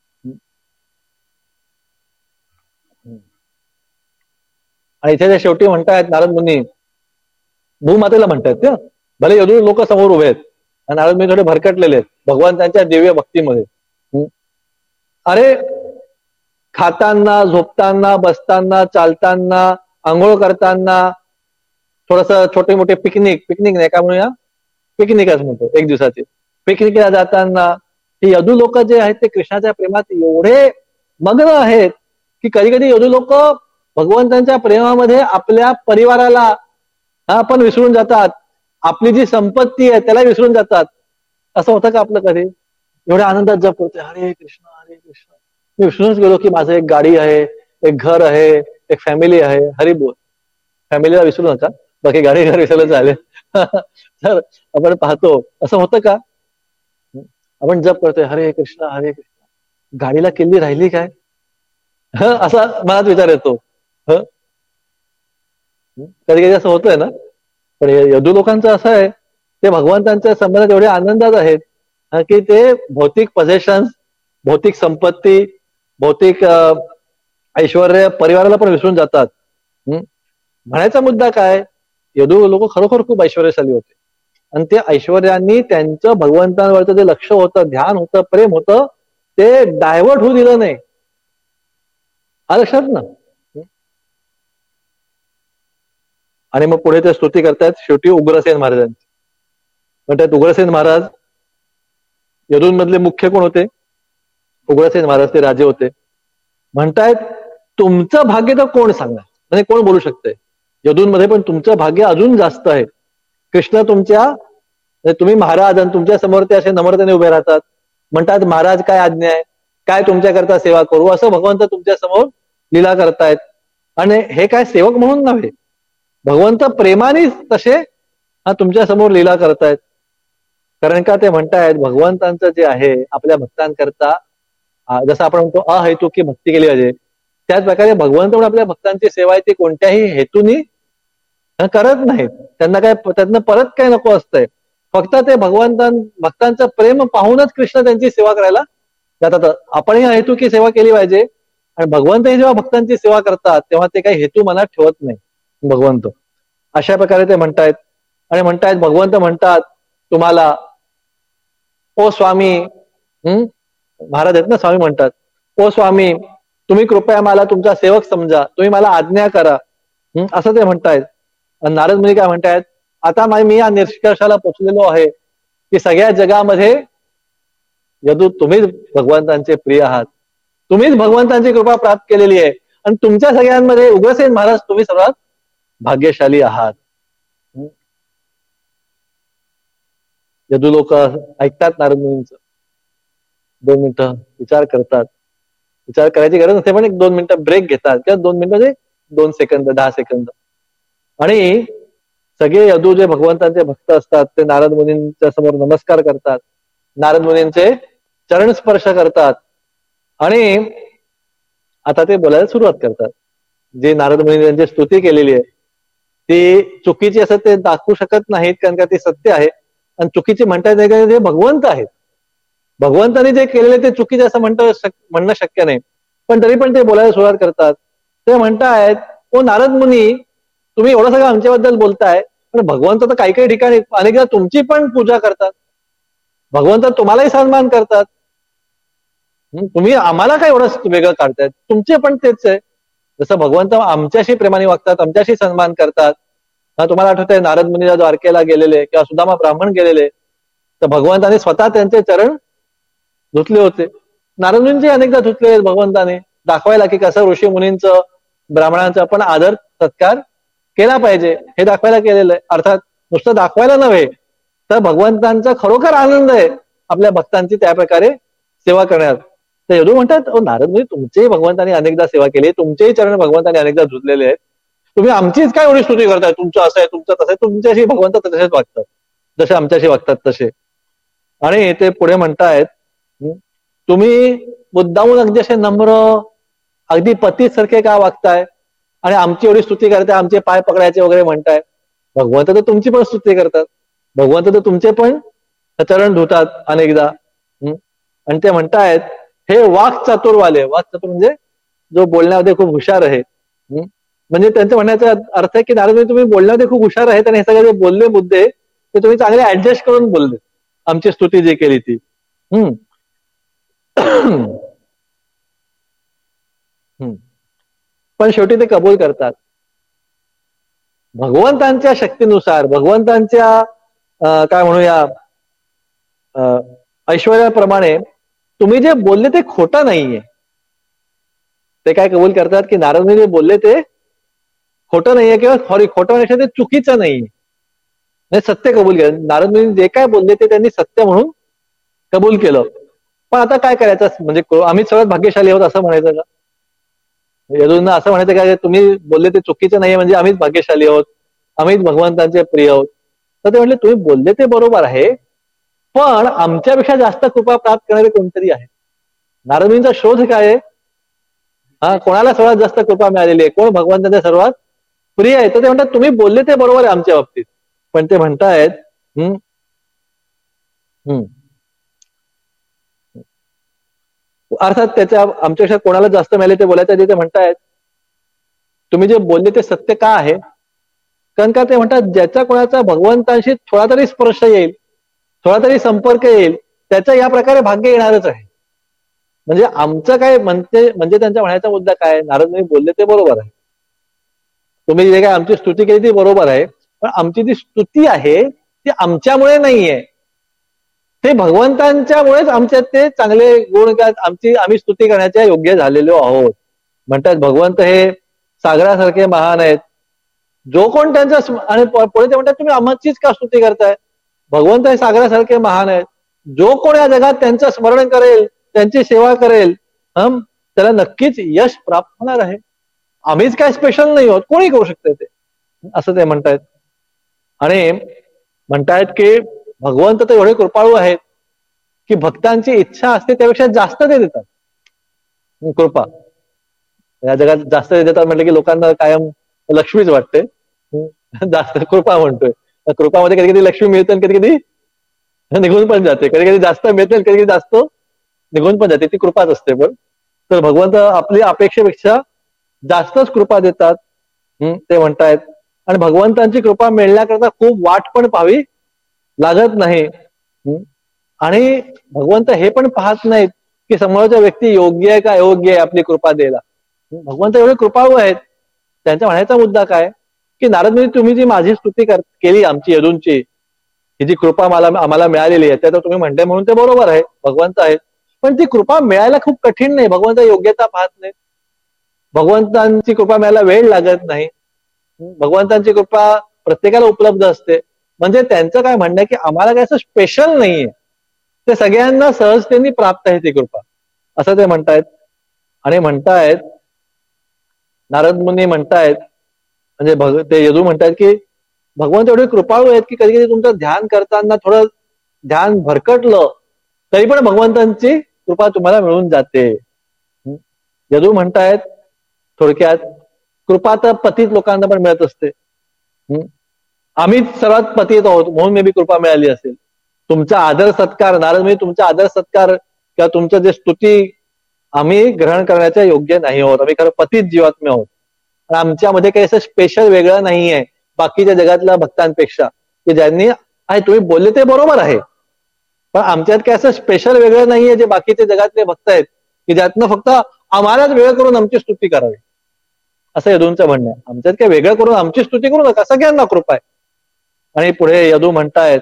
आणि इथे जे शेवटी म्हणतायत नारद मुनी, भूमातेला म्हणतायत ते, भले यदू लोक समोर उभे आहेत आणि नारद मुनी थोडे भरकटलेले आहेत भगवंतांच्या दिव्य भक्तीमध्ये. अरे खाताना, झोपताना, बसताना, चालताना, आंघोळ करताना, थोडस छोटे मोठे पिकनिक नाही का म्हणूया, पिकनिकच म्हणतो एक दिवसाची, पिकनिकला जाताना हे यदू लोक जे आहेत ते कृष्णाच्या प्रेमात एवढे मग्न आहेत की कधी कधी यदू लोक भगवंतांच्या प्रेमामध्ये आपल्या परिवाराला पण विसरून जातात, आपली जी संपत्ती आहे त्याला विसरून जातात. असं होतं का आपलं कधी? एवढ्या आनंदात जप करतोय, हरे कृष्ण हरे कृष्ण, मी विसरूनच गेलो की माझं एक गाडी आहे, एक घर आहे, एक फॅमिली आहे. हरी बोल, फॅमिलीला विसरू नका, बाकी गाडी घर विसरलं चालेल. तर आपण पाहतो असं होतं का? आपण जप करतोय हरे कृष्ण हरे कृष्ण, गाडीला किल्ली राहिली काय? असा मनात विचार येतो. कधी कधी असं होतंय ना. पण यदू लोकांचं असं आहे, ते भगवंतांच्या संबंधात एवढे आनंदात आहेत की ते भौतिक पजेशन्स, भौतिक संपत्ती, भौतिक ऐश्वर्य, परिवाराला पण विसरून जातात. म्हणायचा मुद्दा काय, यदू लोक खरोखर खूप ऐश्वर्यशाली होते आणि ते ऐश्वर्यानी त्यांचं भगवंतांवरचं जे लक्ष होतं, ध्यान होतं, प्रेम होतं, ते डायव्हर्ट होऊ दिलं नाही. लक्षात ना. आणि मग पुढे ते स्तुती करतायत शेवटी उग्रसेन महाराजांची. म्हणतात उग्रसेन महाराज यदूंमधले मुख्य कोण होते? उग्रसेन महाराज ते राजे होते. म्हणतायत तुमचं भाग्य तर कोण सांगा, म्हणजे कोण बोलू शकतंय यदूंमध्ये, पण तुमचं भाग्य अजून जास्त आहे. कृष्ण तुमच्या, तुम्ही महाराज आणि तुमच्या समोर ते असे नम्रतेने उभे राहतात. म्हणतात महाराज काय आज्ञा आहे, काय तुमच्याकरता सेवा करू, असं भगवंत तुमच्या समोर लीला करतायत. आणि हे काय सेवक म्हणून नव्हे, भगवंत प्रेमाने तसे तुमच्या समोर लीला करतायत. कारण का ते म्हणतायत भगवंतांचं जे आहे आपल्या भक्तांकरता, जसं आपण म्हणतो अहेतुकी भक्ती केली पाहिजे, त्याच प्रकारे भगवंत पण आपल्या भक्तांची सेवा आहे ती कोणत्याही हेतूनी करत नाहीत. त्यांना काय त्यातनं परत काय नको असतंय, फक्त ते भक्तांचं प्रेम पाहूनच कृष्ण त्यांची सेवा करायला जातात. आपणही हेतुकी सेवा केली पाहिजे. आणि भगवंतही जेव्हा भक्तांची सेवा करतात तेव्हा ते काही हेतू मनात ठेवत नाही भगवंत. अशा प्रकारे ते म्हणतायत. आणि म्हणतायत भगवंत म्हणतात तुम्हाला, ओ स्वामी, महाराज आहेत ना, स्वामी म्हणतात, ओ स्वामी तुम्ही कृपया मला तुमचा सेवक समजा, तुम्ही मला आज्ञा करा, असं ते म्हणतायत. नारद मुनी काय म्हणतायत, आता मी या निष्कर्षाला पोचलेलो आहे की सगळ्या जगामध्ये यदू तुम्हीच भगवंतांचे प्रिय आहात, तुम्हीच भगवंतांची कृपा प्राप्त केलेली आहे आणि तुमच्या सगळ्यांमध्ये उग्रसेन महाराज तुम्ही सर्वात भाग्यशाली आहात. यदू लोक ऐकतात नारद मुनींचं, 2 मिनिटं विचार करतात. विचार करायची गरज नसते, पण एक 2 मिनिटं ब्रेक घेतात, किंवा 2 मिनिटं 2 सेकंद 10 सेकंद. आणि सगळे यदू जे भगवंतांचे भक्त असतात ते नारद मुनींच्या समोर नमस्कार करतात, नारद मुनींचे चरण स्पर्श करतात. आणि आता ते बोलायला सुरुवात करतात. जे नारद मुनी त्यांची स्तुती केलेली आहे ती चुकीची असं ते दाखवू शकत नाहीत, कारण का ते सत्य आहे. आणि चुकीची म्हणता येत नाही, ते भगवंत आहेत. भगवंतांनी जे केलेले ते चुकीचे असं म्हणणं शक्य नाही. पण तरी पण ते बोलायला सुरुवात करतात. ते म्हणतायत, ओ नारद मुनी तुम्ही एवढं सगळं आमच्याबद्दल बोलताय, पण भगवंत तर काही काही ठिकाणी अनेकदा तुमची पण पूजा करतात, भगवंत तुम्हालाही सन्मान करतात. तुम्ही आम्हाला काय एवढं वेगळं काढतायत, तुमचे पण तेच आहे. जसं भगवंत आमच्याशी प्रेमाने वागतात, आमच्याशी सन्मान करतात. तुम्हाला आठवतंय नारद मुनी द्वारकेला गेलेले किंवा सुदामा ब्राह्मण गेलेले, तर भगवंताने स्वतः त्यांचे चरण धुतले होते. नारद मुनींचे अनेकदा धुतले भगवंताने, दाखवायला की कसं ऋषी मुनींचं, ब्राह्मणांचा पण आदर सत्कार केला पाहिजे हे दाखवायला केलेलं आहे. अर्थात नुसतं दाखवायला नव्हे, तर भगवंतांचा खरोखर आनंद आहे आपल्या भक्तांची त्या प्रकारे सेवा करण्यात. तर यदू म्हणतात, ओ नारद मुनी तुमचेही भगवंतांनी अनेकदा सेवा केली, तुमचेही चरण भगवंतांनी अनेकदा धुतलेले आहेत, तुम्ही आमचीच काय एवढी स्तुती करताय, तुमचं असं आहे तुमचं तसं आहे, तुमच्याशी भगवंत तसेच वागतात जसे आमच्याशी वागतात तसे. आणि ते पुढे म्हणतायत, तुम्ही मुद्दामून अगदी असे नम्र, अगदी पतीसारखे का वागताय, आणि आमची एवढी स्तुती करताय, आमचे पाय पकडायचे वगैरे म्हणताय. भगवंत तर तुमची पण स्तुती करतात, भगवंत तर तुमचे पण चरण धुतात अनेकदा. आणि ते म्हणतायत हे वाक चातुरवाले, वाक चातुर म्हणजे जो बोलण्यामध्ये खूप हुशार आहे. म्हणजे त्यांचं म्हणण्याचा अर्थ आहे की नारद तुम्ही बोलण्यामध्ये खूप हुशार आहेत आणि हे सगळे जे बोलले मुद्दे ते तुम्ही चांगले ऍडजस्ट करून बोलले, आमची स्तुती जी केली ती. पण शेवटी ते कबूल करतात. भगवंतांच्या शक्तीनुसार, भगवंतांच्या काय म्हणूया ऐश्वर्याप्रमाणे तुम्ही जे बोलले ते खोटं नाहीये. ते काय कबूल करतात की नारदने जे बोलले ते खोटं नाहीये किंवा खोटं म्हणण्यापेक्षा ते चुकीचं नाहीये, सत्य कबूल केलं. नारदने जे काय बोलले ते त्यांनी सत्य म्हणून कबूल केलं. पण आता काय करायचं, म्हणजे आम्ही सगळ्यात भाग्यशाली आहोत असं म्हणायचं का? यदूंना असं म्हणायचं का तुम्ही बोलले ते चुकीचं नाहीये म्हणजे आम्हीच भाग्यशाली आहोत, आम्हीच भगवंतांचे प्रिय आहोत? तर ते म्हटले तुम्ही बोलले ते बरोबर आहे, पण आमच्यापेक्षा जास्त कृपा प्राप्त करणारे कोणतरी आहे. नारदींचा शोध काय आहे? कोणाला सर्वात जास्त कृपा मिळालेली आहे, कोण भगवंतांच्या सर्वात प्रिय आहे? तर ते म्हणतात तुम्ही बोलले ते बरोबर आहे आमच्या बाबतीत, पण ते म्हणतायत अर्थात त्याच्या आमच्यापेक्षा कोणाला जास्त मिळाले ते बोलायचं ते म्हणतायत तुम्ही जे बोलले ते सत्य का आहे? कारण का ते म्हणतात ज्याचा कोणाचा भगवंतांशी थोडा तरी स्पर्श येईल, थोडा तरी संपर्क येईल, त्याचं या प्रकारे भाग्य येणारच आहे. म्हणजे आमचं काय म्हणजे त्यांचा म्हणायचा मुद्दा काय? नारद मुनी बोलले ते बरोबर आहे, तुम्ही जे काय आमची स्तुती केली ती बरोबर आहे, पण आमची जी स्तुती आहे ती आमच्यामुळे नाहीये, ते भगवंतांच्यामुळेच आमच्यात ते चांगले गुण आम्ही स्तुती करण्याच्या योग्य झालेलो आहोत. म्हणतात भगवंत हे सागरासारखे महान आहेत, जो कोण त्यांचा आणि पुढे ते म्हणतात तुम्ही आमचीच का स्तुती करताय? भगवंत हे सागरासारखे महान आहेत, जो कोण या जगात त्यांचं स्मरण करेल, त्यांची सेवा करेल, त्याला नक्कीच यश प्राप्त होणार आहे. आम्हीच काय स्पेशल नाही आहोत, कोणी करू शकते ते, असं ते म्हणतायत. आणि म्हणतायत की भगवंत तर एवढे कृपाळू आहेत की भक्तांची इच्छा असते त्यापेक्षा जास्त ते देतात कृपा. या जगात जास्त देतात म्हटलं की लोकांना कायम लक्ष्मीच वाटते, जास्त कृपा म्हणतोय. कृपामध्ये कधी कधी लक्ष्मी मिळते आणि कधी कधी निघून पण जाते, कधी कधी जास्त मिळते कधी कधी जास्त निघून पण जाते, ती कृपाच असते. पण तर भगवंत आपली अपेक्षेपेक्षा जास्तच कृपा देतात ते म्हणतायत. आणि भगवंतांची कृपा मिळण्याकरता खूप वाट पण पाहावी लागत नाही. आणि भगवंत हे पण पाहत नाहीत की समोरच्या व्यक्ती योग्य आहे का अयोग्य आहे आपली कृपा द्यायला. भगवंत एवढे कृपाळू आहेत. त्यांचा म्हणायचा मुद्दा काय की नारद तुम्ही जी माझी स्तुती केली आमची यदूंची, ही जी कृपा आम्हाला मिळालेली आहे त्यात तुम्ही म्हणताय म्हणून ते बरोबर आहे, भगवंत आहेत, पण ती कृपा मिळायला खूप कठीण नाही. भगवंत योग्यता पाहत नाही, भगवंतांची कृपा मिळायला वेळ लागत नाही, भगवंतांची कृपा प्रत्येकाला उपलब्ध असते. म्हणजे त्यांचं काय म्हणणं आहे की आम्हाला काय असं स्पेशल नाहीये, ते सगळ्यांना सहजतेने प्राप्त आहे ती कृपा, असं ते म्हणतायत. आणि म्हणतायत नारद मुनी म्हणतायत म्हणजे ते यदू म्हणतायत की भगवंत एवढे कृपाळू आहेत की कधी कधी तुमचं ध्यान करताना थोडं ध्यान भरकटलं तरी पण भगवंतांची कृपा तुम्हाला मिळून जाते. यदू म्हणतायत थोडक्यात कृपा तर पतित लोकांना पण मिळत असते, आम्हीच सर्वात पतित आहोत म्हणून मे बी कृपा मिळाली असेल. तुमचा आदर सत्कार नारद म्हणजे तुमचा आदर सत्कार किंवा तुमचं जे स्तुती आम्ही ग्रहण करण्याच्या योग्य नाही आहोत, आम्ही खरं पतित जीवात्मे आहोत. आमच्यामध्ये काही असं स्पेशल वेगळं नाहीये बाकीच्या जगातल्या भक्तांपेक्षा की ज्यांनी आहे तुम्ही बोलले ते बरोबर आहे, पण आमच्यात काही असं स्पेशल वेगळं नाहीये जे बाकीचे जगातले भक्त आहेत की ज्यातनं फक्त आम्हालाच वेगळं करून आमची स्तुती करावी, असं यदूंचं म्हणणं आहे. आमच्यात काही वेगळं करून आमची स्तुती करू नका, सगळ्यांना कृपा आहे. आणि पुढे यदू म्हणतायत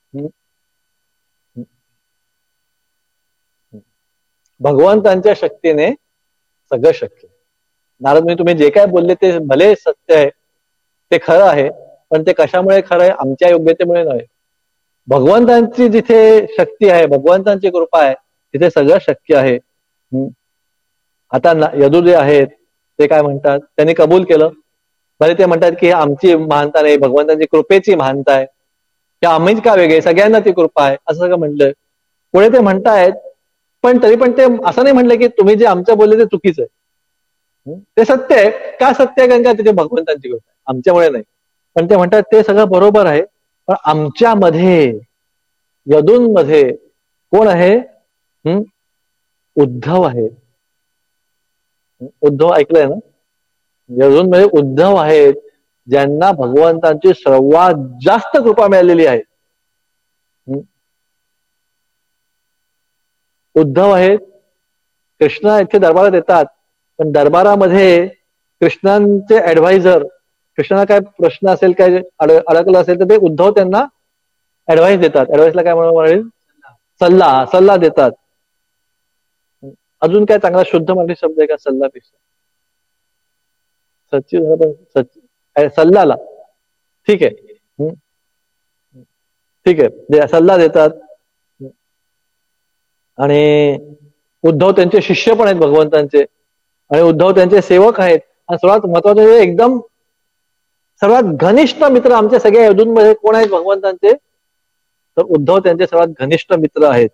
भगवंतांच्या शक्तीने सगळं शक्य. नारद तुम्ही जे काय बोलले ते भले सत्य आहे, ते खरं आहे, पण ते कशामुळे खरं आहे? आमच्या योग्यतेमुळे नव्हे. भगवंतांची जिथे शक्ती आहे, भगवंतांची कृपा आहे, तिथे सगळं शक्य आहे. आता यदू जे आहेत ते काय म्हणतात, त्यांनी कबूल केलं. भले ते म्हणतात की आमची महानता नाही, भगवंतांची कृपेची महानता आहे, की आम्हीच का वेगळे, सगळ्यांना ती कृपा आहे असं सगळं म्हटलंय. पुढे ते म्हणतायत पण तरी पण ते असं नाही म्हटलं की तुम्ही जे आमचं बोलले ते चुकीचं आहे. ते सत्य आहे. का सत्य आहे? कारण का तिथे भगवंतांची कृपा आहे, आमच्यामुळे नाही. पण ते म्हणतात ते सगळं बरोबर आहे, पण आमच्यामध्ये, यदूंमध्ये कोण आहे? उद्धव आहे. उद्धव ऐकलंय ना? यदूंमध्ये उद्धव आहेत, ज्यांना भगवंतांची सर्वात जास्त कृपा मिळालेली आहे. उद्धव आहेत. कृष्ण इथे दरबारात येतात, पण दरबारामध्ये कृष्णांचे ऍडवायझर, कृष्णाला काय प्रश्न असेल, काय अडकलं असेल तर ते उद्धव त्यांना ऍडवाइस देतात. ऍडवाइसला काय म्हणेल? सल्ला देतात. अजून काय चांगला शुद्ध मराठी शब्द आहे का सल्लापेक्षा? सल्लाला ठीक आहे. ठीक आहे, सल्ला देतात. आणि उद्धव त्यांचे शिष्य पण आहेत भगवंतांचे, आणि उद्धव त्यांचे सेवक आहेत. आणि सर्वात महत्वाचे एकदम सर्वात घनिष्ठ मित्र आमच्या सगळ्या यदूंमध्ये कोण आहेत भगवंतांचे? तर उद्धव त्यांचे सर्वात घनिष्ठ मित्र आहेत.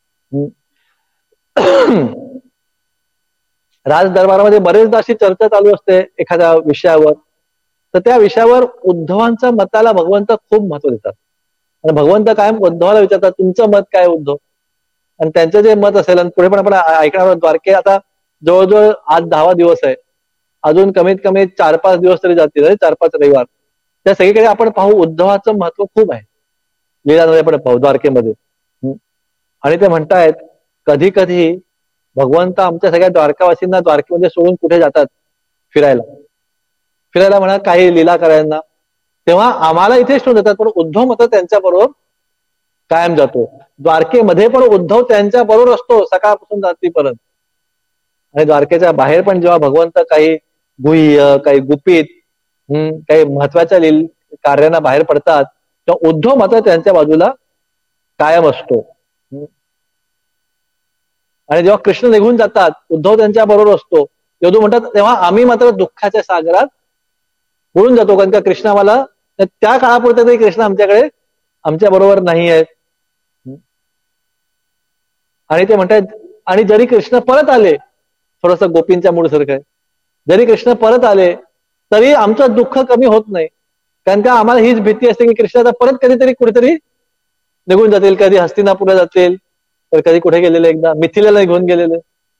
राज दरबारामध्ये बरेचदा अशी चर्चा चालू असते एखाद्या विषयावर, तर त्या विषयावर उद्धवांच्या मताला भगवंत खूप महत्व देतात. आणि भगवंत कायम उद्धवाला विचारतात, तुमचं मत काय उद्धव? आणि त्यांचं जे मत असेल, आणि पुढे पण आपण ऐकणार द्वारके आता जवळजवळ आज 10वा दिवस आहे, अजून कमीत कमी 4-5 दिवस तरी जातील, 4-5 रविवार. त्या सगळीकडे आपण पाहू उद्धवाचं महत्व खूप आहे. लीलामध्ये आपण पाहू द्वारकेमध्ये. आणि ते म्हणतायत कधी कधी भगवंत आमच्या सगळ्या द्वारकावासींना द्वारकेमध्ये सोडून कुठे जातात? फिरायला म्हणा, काही लीला करायला, तेव्हा आम्हाला इथेच ठेवून जातात. पण उद्धव मात्र त्यांच्या बरोबर कायम जातो. द्वारकेमध्ये पण उद्धव त्यांच्या बरोबर असतो सकाळपासून रात्रीपर्यंत. आणि द्वारकेच्या बाहेर पण जेव्हा भगवंत काही गुह्य, काही गुपित, काही महत्वाच्या कार्यांना बाहेर पडतात, तेव्हा उद्धव मात्र त्यांच्या बाजूला कायम असतो. आणि जेव्हा कृष्ण निघून जातात, उद्धव त्यांच्या बरोबर असतो. यदू म्हणतात तेव्हा आम्ही मात्र दुःखाच्या सागरात बुडून जातो, कारण का कृष्ण आम्हाला त्या काळापुरते तरी कृष्ण आमच्याकडे आमच्या बरोबर नाही आहेत. आणि ते म्हणतात, आणि जरी कृष्ण परत आले, थोडस गोपींच्या मूळ सारखं आहे, जरी कृष्ण परत आले तरी आमचं दुःख कमी होत नाही. कारण का आम्हाला हीच भीती असते की कृष्ण आता परत कधीतरी कुठेतरी निघून जातील. कधी हस्तिनापूरला जातील, तर कधी कुठे गेलेले, एकदा मिथिलेला घेऊन गेलेले,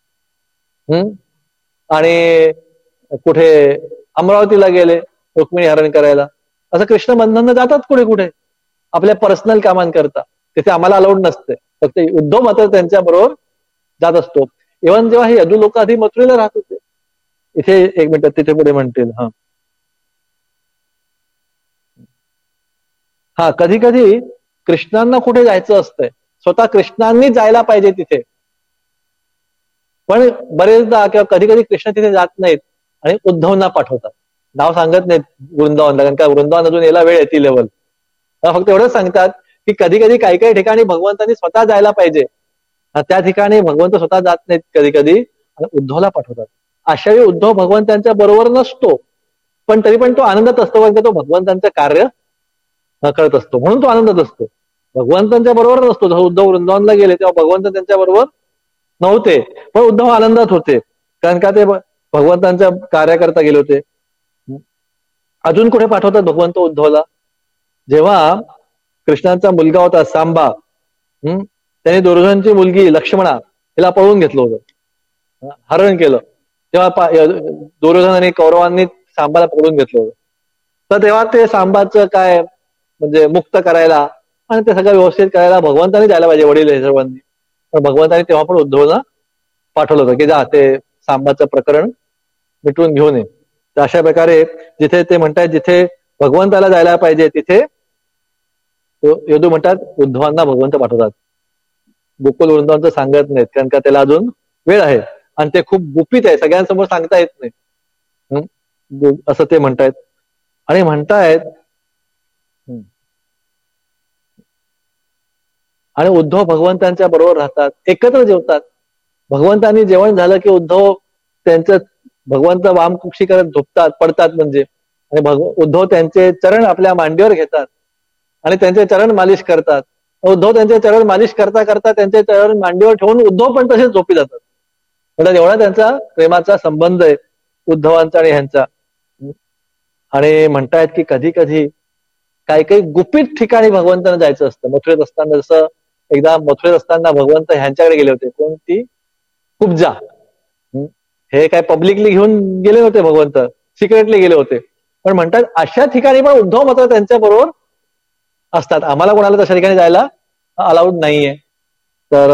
आणि कुठे अमरावतीला गेले रुक्मिणी हरण करायला. असं कृष्ण बंधन जातात कुठे कुठे आपल्या पर्सनल कामांकरता. तिथे आम्हाला अलाउड नसते. फक्त उद्धव मात्र त्यांच्या बरोबर जात असतो. इव्हन जेव्हा हे यदू लोक आधी मथुरेला राहत होते, इथे एक मिनिट तिथे पुढे म्हणतील. कधी कधी कृष्णांना कुठे जायचं असतंय, स्वतः कृष्णांनी जायला पाहिजे तिथे, पण बरेचदा किंवा कधी कधी कृष्ण तिथे जात नाहीत आणि उद्धवना पाठवतात. नाव सांगत नाहीत वृंदावनला, कारण का वृंदावन अजून यायला वेळ येते लेवल. फक्त एवढंच सांगतात की कधी कधी काही काही ठिकाणी भगवंतांनी स्वतः जायला पाहिजे, त्या ठिकाणी भगवंत स्वतः जात नाहीत कधी कधी, आणि उद्धवला पाठवतात. अशा वेळी उद्धव भगवंतांच्या बरोबर नसतो, पण तरी पण तो आनंदात असतो, कारण तो भगवंतांचं कार्य करत असतो, म्हणून तो आनंदात असतो. भगवंतांच्या बरोबर नसतो. जेव्हा उद्धव वृंदावनला गेले तेव्हा भगवंत त्यांच्या बरोबर नव्हते, पण उद्धव आनंदात होते, कारण का ते भगवंतांच्या कार्याकरता गेले होते. अजून कुठे पाठवतात भगवंत उद्धवला? जेव्हा कृष्णांचा मुलगा होता सांबा, त्याने दुर्योधनची मुलगी लक्ष्मणा तिला पळवून घेतलं होतं, हरण केलं, तेव्हा दुर्योधन आणि कौरवांनी सांबाला पकडून घेतलं होतं. तर तेव्हा ते सांबाचं काय म्हणजे मुक्त करायला आणि ते सगळं व्यवस्थित करायला भगवंतांनी जायला पाहिजे, वडील हे सर्वांनी. पण भगवंतांनी तेव्हा पण उद्धवला पाठवलं होतं की जा ते सांबाचं प्रकरण मिटवून घेऊन ये. तर अशा प्रकारे जिथे ते म्हणतात जिथे भगवंताला जायला पाहिजे तिथे यदू म्हणतात उद्धवांना भगवंत पाठवतात. गोकुल वृंदावनचं सांगत नाहीत, कारण का त्याला अजून वेळ आहे आणि ते खूप गुपित आहे, सगळ्यांसमोर सांगता येत नाही, असं ते म्हणतायत. आणि म्हणतायत आणि उद्धव भगवंतांच्या बरोबर राहतात, एकत्र जेवतात. भगवंतांनी जेवण झालं की उद्धव त्यांचं भगवंत वामकुक्षी करत झोपतात, पडतात म्हणजे, आणि उद्धव त्यांचे चरण आपल्या मांडीवर घेतात आणि त्यांचे चरण मालिश करतात. उद्धव त्यांचे चरण मालिश करता करता त्यांचे चरण मांडीवर ठेवून उद्धव पण तसेच झोपी जातात. म्हणजे एवढा त्यांचा प्रेमाचा संबंध आहे. उद्धवांचा आणि ह्यांचा. आणि म्हणतायत की कधी कधी काही काही गुपित ठिकाणी भगवंतांना जायचं असतं. मथुरेत असताना, जसं एकदा मथुरेत असताना भगवंत ह्यांच्याकडे गेले होते, कोणती, कुब्जा. हे काय पब्लिकली घेऊन गेले होते भगवंत, सिक्रेटली गेले होते. पण म्हणतात अशा ठिकाणी पण उद्धव मात्र त्यांच्या बरोबर असतात. आम्हाला कोणाला तशा ठिकाणी जायला अलाउड नाहीये. तर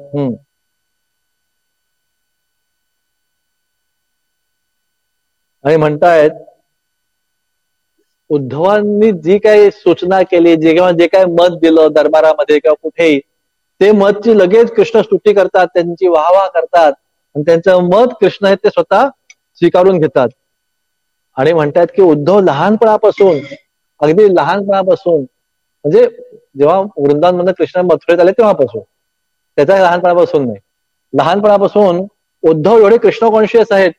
आणि म्हणतायत उद्धवांनी जी काही सूचना केली, जे काही मत दिलं दरबारामध्ये किंवा कुठेही, ते मतची लगेच कृष्ण स्तुती करतात, त्यांची वाहवा करतात आणि त्यांचं मत कृष्ण आहे ते स्वतः स्वीकारून घेतात. आणि म्हणतात की उद्धव लहानपणापासून, अगदी लहानपणापासून, म्हणजे जेव्हा वृंदावनमधून कृष्ण मथुरेत आले तेव्हापासून, त्याच्या लहानपणापासून नाही, लहानपणापासून उद्धव एवढे कृष्ण कॉन्शियस आहेत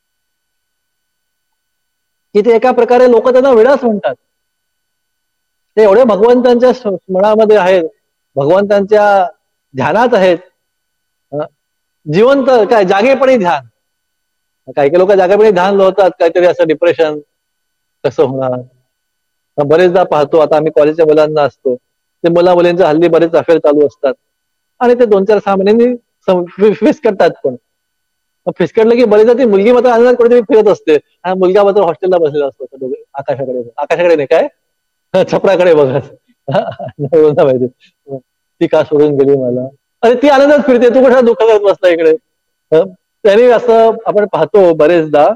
की ते एका प्रकारे लोक त्यांना वेडाच म्हणतात. ते एवढे भगवंतांच्या स्मरणामध्ये आहेत, भगवंतांच्या ध्यानात आहेत, जिवंत काय जागेपणी ध्यान. काही काही लोक जागेपणी ध्यान लावतात, काहीतरी असं डिप्रेशन कसं होणार. बरेचदा पाहतो, आता आम्ही कॉलेजच्या मुलांना असतो, ते मुला मुलींच्या हल्ली बरेच अफेअर चालू असतात आणि ते 2-4-6 महिन्यांनी फिस करतात. पण फिसकडलं की बरेचदा ती मुलगी मात्र आनंदात कुठेतरी फिरत असते, हा मुलगा मात्र हॉस्टेलला बसलेला असतो आकाशाकडे नाही काय छपराकडे बघत माहिती ती का सोडून गेली मला, अरे ती आनंदात फिरते, तू कुठे दुःख करत बसला इकडे. तरी असं आपण पाहतो बरेचदा.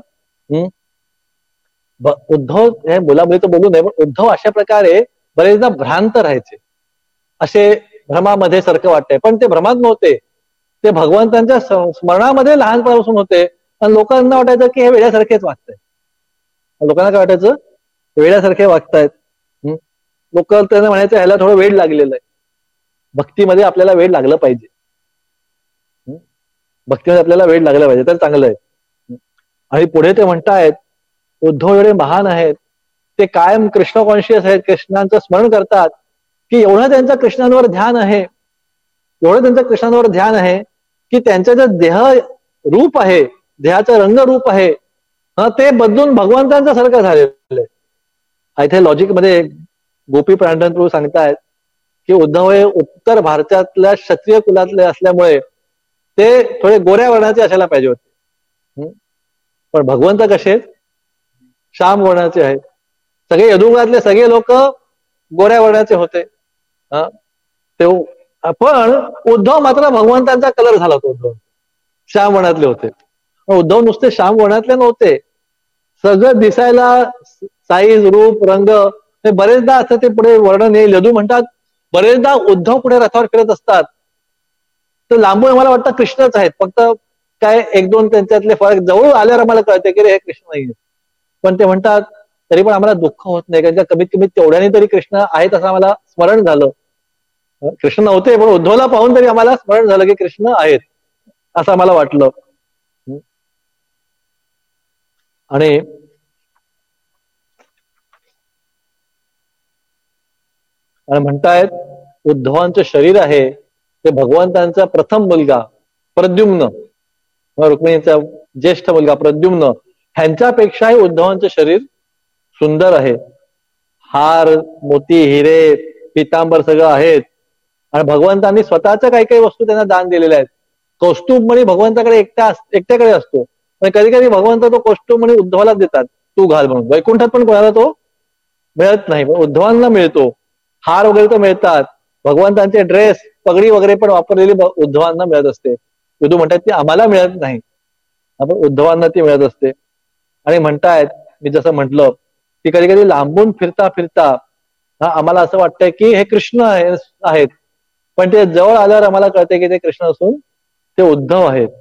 उद्धव हे मुलामुलीचं बोलू नये, पण उद्धव अशा प्रकारे बरेचदा भ्रांत राहायचे, असे भ्रमामध्ये सारखं वाटतंय. पण ते भ्रमात नव्हते, ते भगवंतांच्या स्मरणामध्ये लहानपणापासून होते. आणि लोकांना वाटायचं की हे वेड्यासारखेच वागतायत. लोकांना काय वाटायचं, वेड्यासारखे वागतायत. लोक त्यांना म्हणायचं ह्याला थोडं वेड लागलेलं आहे. भक्तीमध्ये आपल्याला वेड लागलं पाहिजे, भक्तीमध्ये आपल्याला वेड लागलं पाहिजे तर चांगलं आहे. आणि पुढे ते म्हणतायत उद्धव एवढे महान आहेत, ते कायम कृष्ण कॉन्शियस आहेत, कृष्णांचं स्मरण करतात, की एवढं त्यांचं कृष्णांवर ध्यान आहे, एवढं त्यांचं कृष्णांवर ध्यान आहे की त्यांचं जे देह रूप आहे, देहाचं रंगरूप आहे, ते बदलून भगवंतांच्या सारखं झालेलं आहे. इथे लॉजिक मध्ये गोपी प्रांडण प्रभू सांगतायत की उद्धव हे उत्तर भारतातल्या क्षत्रिय कुलातले असल्यामुळे ते थोडे गोऱ्या वर्णाचे असायला पाहिजे होते. पण भगवंत कसे श्याम वर्णाचे आहेत. सगळे यदुकुळातले सगळे लोक गोऱ्या वर्णाचे होते. पण उद्धव मात्र भगवंतांचा कलर झाला होता. उद्धव श्याम वर्णातले होते. पण उद्धव नुसते श्याम वर्णातले नव्हते, सगळं दिसायला साईज, रूप, रंग हे बरेचदा असं ते पुढे वर्णन येईल. यदू म्हणतात बरेचदा उद्धव पुढे रथावर फिरत असतात तर लांबून मला वाटतं कृष्णच आहेत, फक्त काय 1-2 त्यांच्यातले फरक जवळ आल्यावर आम्हाला कळते की रे हे कृष्ण नाहीये. पण ते म्हणतात तरी पण आम्हाला दुःख होत नाही, कारण कमीत कमी तेवढ्याने तरी कृष्ण आहेत असं आम्हाला स्मरण झालं. कृष्ण नव्हते पण उद्धवला पाहून तरी आम्हाला स्मरण झालं की कृष्ण आहेत असं आम्हाला वाटलं. आणि म्हणतायत उद्धवांचं शरीर आहे ते भगवंतांचा प्रथम मुलगा प्रद्युम्न, रुक्मिणीचा ज्येष्ठ मुलगा प्रद्युम्न, ह्यांच्यापेक्षाही उद्धवांचं शरीर सुंदर आहे. हार, मोती, हिरे, पितांबर सगळं आहेत. आणि भगवंतांनी स्वतःच्या काही काही वस्तू त्यांना दान दिलेल्या आहेत. कौस्तुभ मणी भगवंताकडे एकट्याकडे असतो, पण कधी कधी भगवंत तो कौस्तुभ मणी उद्धवाला देतात, तू घाल म्हणून. वैकुंठात पण कोणाला तो मिळत नाही, पण उद्धवांना मिळतो. हार वगैरे तर मिळतात, भगवंतांचे ड्रेस, पगडी वगैरे पण वापरलेली उद्धवांना मिळत असते. विदू म्हणतात ती आम्हाला मिळत नाही, आपण उद्धवांना ती मिळत असते. आणि म्हणतायत मी जसं म्हटलं की कधी कधी लांबून फिरता फिरता आम्हाला असं वाटतंय की हे कृष्ण आहेत, पण ते जवळ आल्यावर आम्हाला कळते की ते कृष्ण असून ते उद्धव आहेत.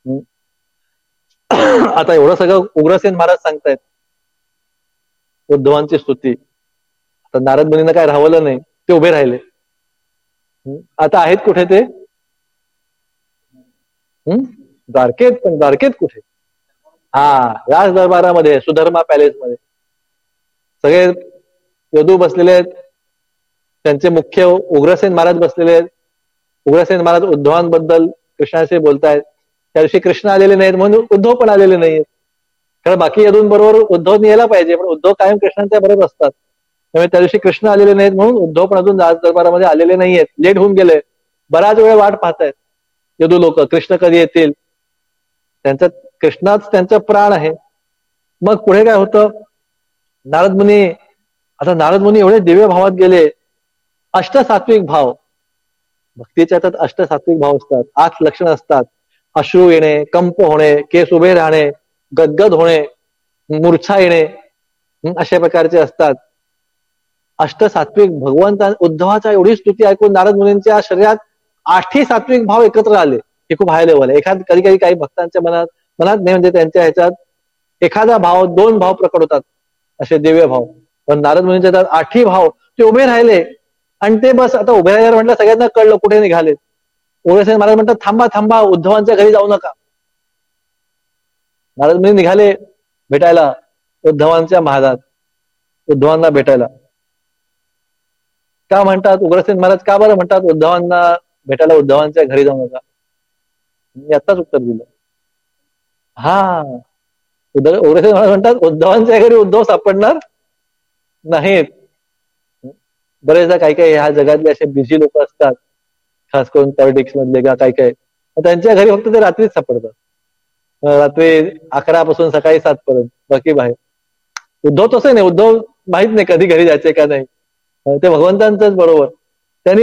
आता एवढं सगळं उग्रसेन महाराज सांगतायत उद्धवांची स्तुती. आता नारद मुनींना काय राहवलं नाही, ते उभे राहिले. आता आहेत कुठे ते? द्वारकेत. पण द्वारकेत कुठे? राज दरबारामध्ये, सुधर्मा पॅलेसमध्ये सगळे यदू बसलेले आहेत, त्यांचे मुख्य उग्रसेन महाराज बसलेले आहेत. उग्रसेन महाराज उद्धवांबद्दल कृष्णाशी बोलतायत. त्या दिवशी कृष्ण आलेले नाहीत म्हणून उद्धव पण आलेले नाहीत. कारण बाकी यदूंबरोबर उद्धव यायला पाहिजे, पण उद्धव कायम कृष्णांच्या बरोबर असतात. त्यामुळे त्या दिवशी कृष्ण आलेले नाहीत म्हणून उद्धव पण अजून राज दरबारामध्ये आलेले नाहीयेत, लेट होऊन गेले. बराच वेळ वाट पाहतायत यदू लोक, कृष्ण कधी येतील. त्यांचा कृष्णाच त्यांचा प्राण आहे. मग पुढे काय होतं, नारद मुनी, आता नारद मुनी एवढे दिव्य भावात गेले. अष्टसात्विक भाव, भक्तीच्या हातात अष्टसात्विक भाव असतात, 8 लक्षण असतात. अश्रू येणे, कंप होणे, केस उभे राहणे, गदगद होणे, मूर्छा येणे, अशा प्रकारचे असतात. अष्टसात्विक भगवंता उद्धवाच्या एवढी स्तुती ऐकून नारद मुनींच्या शरीरात 8ही सात्विक भाव एकत्र आले. हे खूप हाय लेवल आहे. कधी कधी काही भक्तांच्या मनात नाही, म्हणजे त्यांच्या ह्याच्यात एखादा भाव 2 भाव प्रकट होतात, असे दिव्य भाव. पण नारद मुनींच्या त्यात 8ही भाव ते उभे राहिले. आणि ते बस आता उभे राहिल्यावर म्हटलं सगळ्यांना कळलं कुठे निघाले. उग्रसेन महाराज म्हणतात, थांबा थांबा, उद्धवांच्या घरी जाऊ नका. नारद मुनी निघाले भेटायला उद्धवांच्या महालात, उद्धवांना भेटायला. का म्हणतात उग्रसेन महाराज, का बरं म्हणतात उद्धवांना भेटायला उद्धवांच्या घरी जाऊ नका? मी आत्ताच उत्तर दिलं. हा, उग्रसेन महाराज म्हणतात उद्धवांच्या घरी उद्धव सापडणार नाहीत. बरेचदा काही काही ह्या जगातले असे बिझी लोक असतात, खास करून पॉलिटिक्स मधले का काही काही, त्यांच्या घरी फक्त ते रात्रीच सापडतात. रात्री 11 पासून सकाळी 7 पर्यंत, बाकी बाहेर. उद्धव तसं नाही, उद्धव माहित नाही कधी घरी जायचे का नाही, ते भगवंतांचंच बरोबर. त्यांनी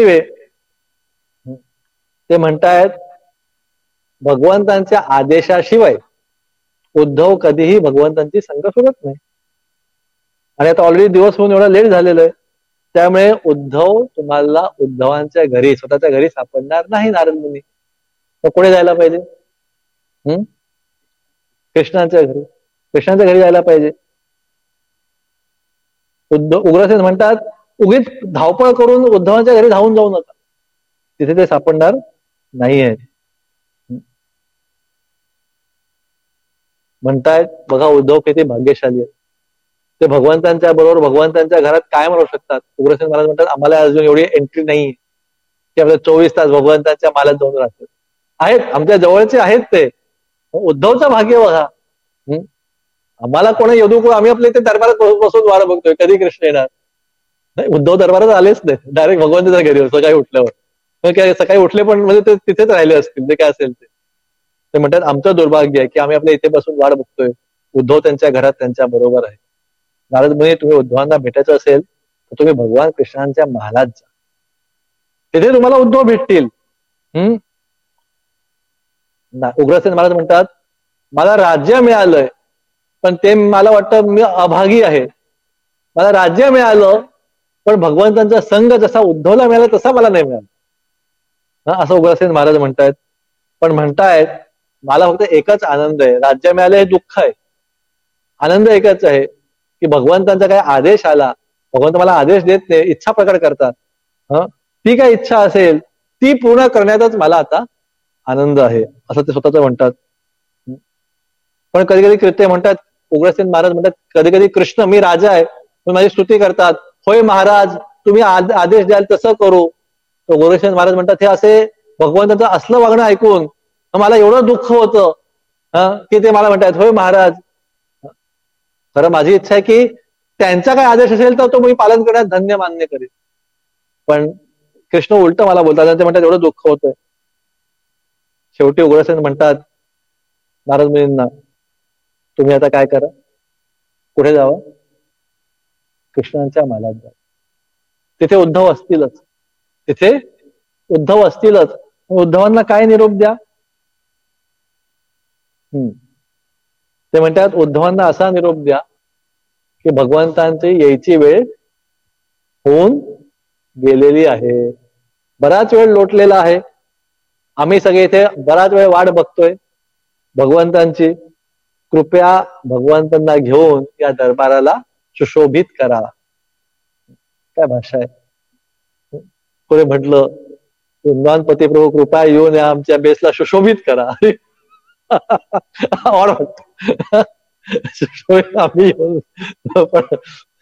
ते म्हणतायत भगवंतांच्या आदेशाशिवाय उद्धव कधीही भगवंतांची संग सोडत नाही. आणि आता ऑलरेडी दिवस होऊन एवढा लेट झालेला आहे, त्यामुळे उद्धव तुम्हाला उद्धवांच्या घरी, स्वतःच्या घरी सापडणार नाही नारद मुनी. मग कुठे जायला पाहिजे? कृष्णांच्या घरी. कृष्णांच्या घरी जायला पाहिजे. उग्रसेन म्हणतात उगीच धावपळ करून उद्धवांच्या घरी धावून जाऊ नका, तिथे ते सापडणार नाहीये. म्हणतायत बघा उद्धव किती भाग्यशाली आहे, ते भगवंतांच्या बरोबर भगवंतांच्या घरात कायम राहू शकतात. उग्रसेन महाराज म्हणतात आम्हाला अजून एवढी एंट्री नाही की आपल्या 24 तास भगवंतांच्या मालात जाऊन राहतात. आहेत आमच्या जवळचे आहेत ते, उद्धवचं भाग्य बघा. आम्हाला कोणी येऊ, आम्ही आपल्या इथे दरबारात बसून वारा बघतोय कधी कृष्ण येणार. नाही, उद्धव दरबारात आलेच नाही, डायरेक्ट भगवंताच्या घरी सकाळी उठल्यावर. काय सकाळी उठले पण म्हणजे ते तिथेच राहिले असतील, ते काय असेल ते म्हणतात आमचं दुर्भाग्य आहे की आम्ही आपल्या इथे बसून वाट बघतोय, उद्धव त्यांच्या घरात त्यांच्या बरोबर आहे. नारद मुनी, तुम्ही उद्धवांना भेटायचं असेल तर तुम्ही भगवान कृष्णांच्या महालात जा, तिथे तुम्हाला उद्धव भेटतील. उग्रसेन महाराज म्हणतात मला राज्य मिळालंय, पण ते मला वाटतं मी अभागी आहे. मला राज्य मिळालं पण भगवंतांचा संघ जसा उद्धवला मिळाला तसा मला नाही मिळाला, असं उग्रसेन महाराज म्हणतायत. पण म्हणतायत मला फक्त एकच आनंद आहे, राज्य मिळालं हे दुःख आहे, आनंद एकच आहे की भगवंतांचा काय आदेश आला, भगवंत मला आदेश देत नाही, इच्छा प्रकट करतात. ती काय इच्छा असेल ती पूर्ण करण्यातच मला आता आनंद आहे, असं ते स्वतःच म्हणतात. पण कधी कधी कृत्य म्हणतात, उग्रसेन महाराज म्हणतात कधी कधी कृष्ण मी राजा आहे पण माझी स्तुती करतात, होय महाराज तुम्ही आदेश द्याल तसं करू. तर उग्रसेन महाराज म्हणतात हे असे भगवंताचं असलं वागणं ऐकून मला एवढं दुःख होतं की ते मला म्हणतात होय महाराज, खरं माझी इच्छा आहे की त्यांचा काय आदेश असेल तर तो मी पालन करण्यात धन्य मान्य करेन. पण कृष्ण उलट मला बोलतात, ते म्हणतात एवढं दुःख होतंय. शेवटी उग्रसेन म्हणतात नारद मुनींना तुम्ही आता काय करा, कुठे जावं, कृष्णांच्या महालात जा, तिथे उद्धव असतीलच, तिथे उद्धव असतीलच. उद्धवांना काय निरोप द्या? ते म्हणतात उद्धवांना असा निरोप द्या की भगवंतांची यायची वेळ होऊन गेलेली आहे, बराच वेळ लोटलेला आहे, आम्ही सगळे इथे बराच वेळ वाट बघतोय भगवंतांची, कृपया भगवंतांना घेऊन या दरबाराला सुशोभित करा. काय भाषा आहे. कोणी म्हटलं वृंदावनपती प्रभू कृपया येऊन या आमच्या बेसला सुशोभित करा. सुशोभित आम्ही येऊन, पण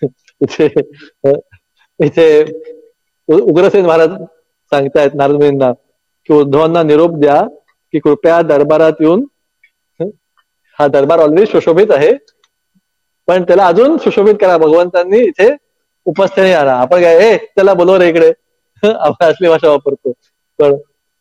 इथे उग्रसेन महाराज सांगतायत नारद मुनींना की उद्धवांना निरोप द्या की कृपया दरबारात येऊन हा दरबार ऑलरेडी सुशोभित आहे, पण त्याला अजून सुशोभित करा भगवंतांनी इथे उपस्थानी आला. आपण काय त्याला बोलव रे इकडे आपण असली भाषा वापरतो. पण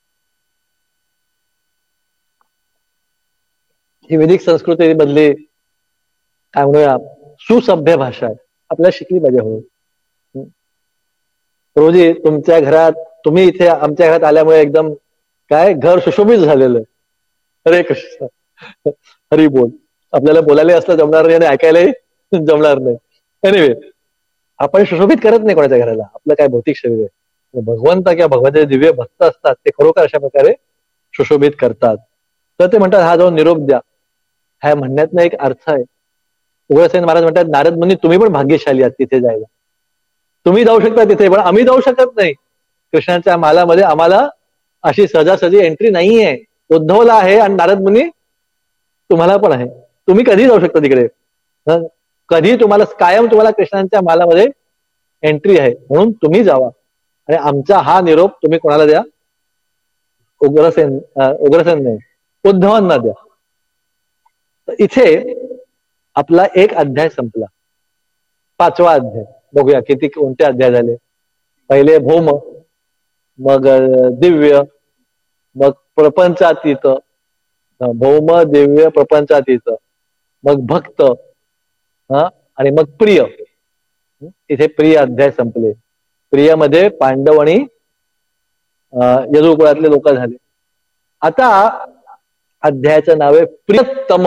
ही वैदिक संस्कृती मधली काय म्हणूया सुसभ्य भाषा आहे, आपल्याला शिकली पाहिजे. हो, रोजी तुमच्या घरात तुम्ही इथे आमच्या घरात आल्यामुळे एकदम काय घर सुशोभित झालेलं आहे. हरे कृष्ण, हरी बोल. आपल्याला बोलायला असलं जमणार नाही आणि ऐकायलाही जमणार नाही. एनिवे, आपण सुशोभित करत नाही कोणाच्या घराला, आपलं काय भौतिक शरीर आहे. भगवंत किंवा भगवंताचे दिव्य भक्त असतात ते खरोखर अशा प्रकारे सुशोभित करतात. तर ते म्हणतात हा जाऊन निरोप द्या. ह्या म्हणण्यात एक अर्थ आहे. उग्रसेन महाराज म्हणतात नारद मुनी तुम्ही पण भाग्यशाली आहात तिथे जायला. तुम्ही जाऊ शकता तिथे, पण आम्ही जाऊ शकत नाही. कृष्णाच्या मालामध्ये आम्हाला अशी सहजासहजी एंट्री नाहीये. उद्धवला आहे आणि नारद मुनी तुम्हाला पण आहे. तुम्ही कधी जाऊ शकता तिकडे, कधी तुम्हाला कायम तुम्हाला कृष्णांच्या मालामध्ये एंट्री आहे, म्हणून तुम्ही जावा आणि आमचा हा निरोप तुम्ही कोणाला द्या, उग्रसेन नाही उद्धवांना द्या. इथे आपला एक अध्याय संपला. 5वा अध्याय बघूया किती कोणते अध्याय झाले. पहिले भौम, मग दिव्य, मग प्रपंचातीत, भौम दिव्य प्रपंचातीत, मग भक्त, आणि मग प्रिय. इथे प्रिय अध्याय संपले. प्रियमध्ये पांडव आणि यदुकुळातले लोक झाले. आता अध्यायाचं नाव आहे प्रियतम.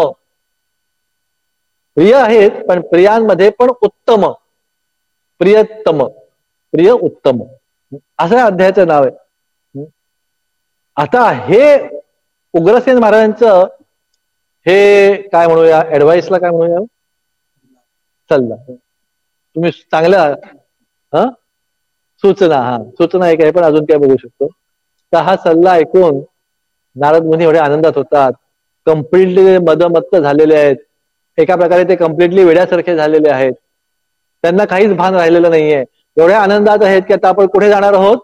प्रिय आहेत पण प्रियांमध्ये पण उत्तम, प्रियतम, प्रिय उत्तम असं अध्यायाचं नाव आहे. आता हे उग्रसेन महाराजांचं हे काय म्हणूया, ऍडवाइसला काय म्हणूया, सल्ला. तुम्ही चांगलं सूचना, सूचना एक आहे, पण अजून काय बघू शकतो. तर हा सल्ला ऐकून नारद मुनी एवढे आनंदात होतात, कम्प्लिटली मदमत्त झालेले आहेत. एका प्रकारे ते कम्प्लिटली वेड्यासारखे झालेले आहेत. त्यांना काहीच भान राहिलेलं नाहीये. एवढ्या आनंदात आहेत की आता आपण कुठे जाणार आहोत,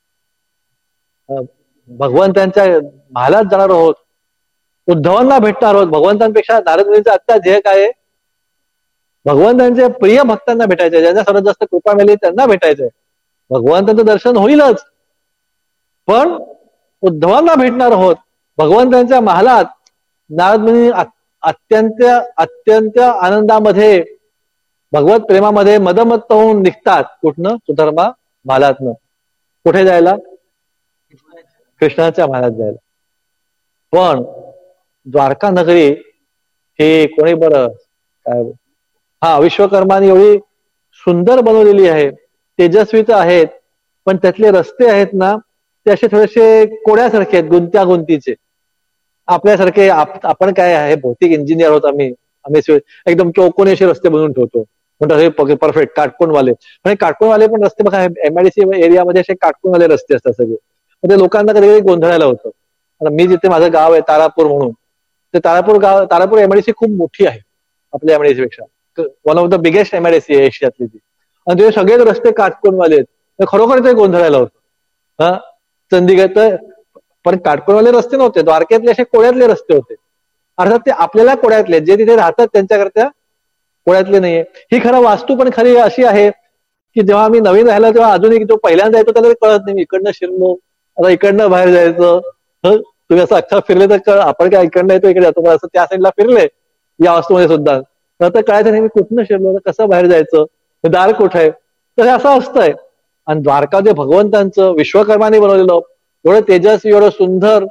भगवंतांच्या महालात जाणार आहोत, उद्धवांना भेटणार आहोत. भगवंतांपेक्षा नारद मुनीचं आत्ता ध्येय काय आहे, भगवंतांच्या प्रिय भक्तांना भेटायचंय, ज्यांना सर्वात जास्त कृपा मिळेल त्यांना भेटायचंय. भगवंतांचं दर्शन होईलच, पण उद्धवांना भेटणार आहोत. भगवंतांच्या महालात नारद मुनी अत्यंत आनंदामध्ये भगवत प्रेमामध्ये मदमत्त होऊन निघतात. कुठनं, सुधर्मा महालातनं. कुठे जायला, कृष्णाच्या महालात जायला. पण द्वारका नगरी हे कोणी बरं काय, विश्वकर्माने एवढी सुंदर बनवलेली आहे, तेजस्वी तर आहेत, पण त्यातले रस्ते आहेत ना ते असे थोडेसे कोड्यासारखे आहेत, गुंतागुंतीचे. आपल्यासारखे आपण काय आहे, भौतिक इंजिनियर होत आम्ही एकदम चौकोनी असे रस्ते बनवून ठेवतो, म्हणतात हे परफेक्ट काटकोनवाले. म्हणजे काटकोनवाले पण रस्ते बघा, एमआयडीसी एरियामध्ये असे काटकोनवाले रस्ते असतात सगळे. म्हणजे लोकांना कधी कधी गोंधळायला होतं. आता मी जिथे माझं गाव आहे तारापूर म्हणून, ते तारापूर एमआयडीसी खूप मोठी आहे आपल्या एमआयडीसी पेक्षा. One of the biggest MIDC आहे एशियातली ती. आणि ते सगळेच रस्ते काटकोनवाले आहेत. खरोखर ते गोंधळायला होतं. चंदीगड पण काटकोनवाले रस्ते नव्हते, द्वारकेतले असे कोड्यातले रस्ते होते. अर्थात ते आपल्याला कोड्यातले, जे तिथे राहतात त्यांच्याकरता कोड्यातले नाहीये. ही खरं वास्तू पण खरी अशी आहे की जेव्हा आम्ही नवीन राहिला तेव्हा अजूनही जो पहिल्यांदा येतो त्याला कळत नाही, इकडनं शिरलो आता इकडनं बाहेर जायचं. तुम्ही असं अख्खा फिरले तर आपण काय इकडनं येतो इकडे जातो, असं त्या साईडला फिरले या वास्तूमध्ये सुद्धा तर कळायचं नाही मी कुठनं शिरलो, कसं बाहेर जायचं, दार कुठं आहे. तर हे असं असतंय. आणि द्वारका जे भगवंतांचं विश्वकर्माने बनवलेलं एवढं तेजस्वी, एवढं सुंदर,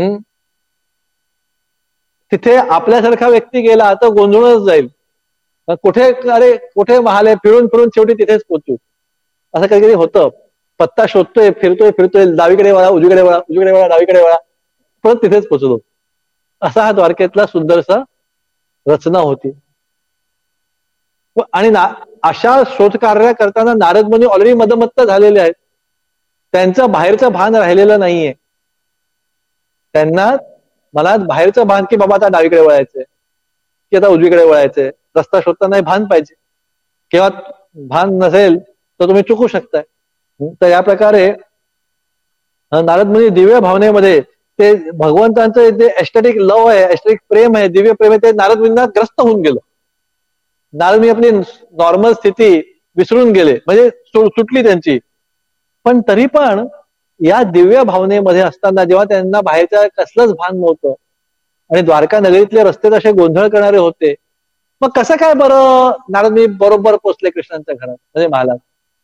तिथे आपल्यासारखा व्यक्ती गेला तर गोंधळूनच जाईल. कुठे महाल आहे, फिरून फिरून शेवटी तिथेच पोहोचू असं कधी कधी होतं. पत्ता शोधतोय, फिरतोय, डावीकडे वळा, उजवीकडे वळा, डावीकडे वळा, परत तिथेच पोहोचलो. असा हा द्वारकेतला सुंदरसा रचना होती. आणि अशा शोधकार्य करताना नारद मुनी ऑलरेडी मदमत्त झालेले आहेत. त्यांचं बाहेरचं भान राहिलेलं नाहीये. त्यांना मनात बाहेरचं भान की बाबा आता डावीकडे वळायचंय की आता उजवीकडे वळायचंय, रस्ता शोधताना भान पाहिजे. किंवा भान नसेल तर तुम्ही चुकू शकताय. तर या प्रकारे नारद मुनी दिव्य भावनेमध्ये ते भगवंतांचं जे एस्टेटिक लव आहे, एस्टेटिक प्रेम आहे, दिव्य प्रेम आहे, ते नारद मुनींना ग्रस्त होऊन गेलं. नारद मुनी आपली नॉर्मल स्थिती विसरून गेले, म्हणजे सुटली त्यांची. पण तरी पण या दिव्य भावनेमध्ये असताना जेव्हा त्यांना बाहेरच्या कसलंच भान नव्हतं आणि द्वारका नगरीतले रस्ते तसे गोंधळ करणारे होते, मग कसं काय बरं नारद मुनी बरोबर पोचले कृष्णांच्या घरात, म्हणजे महालात?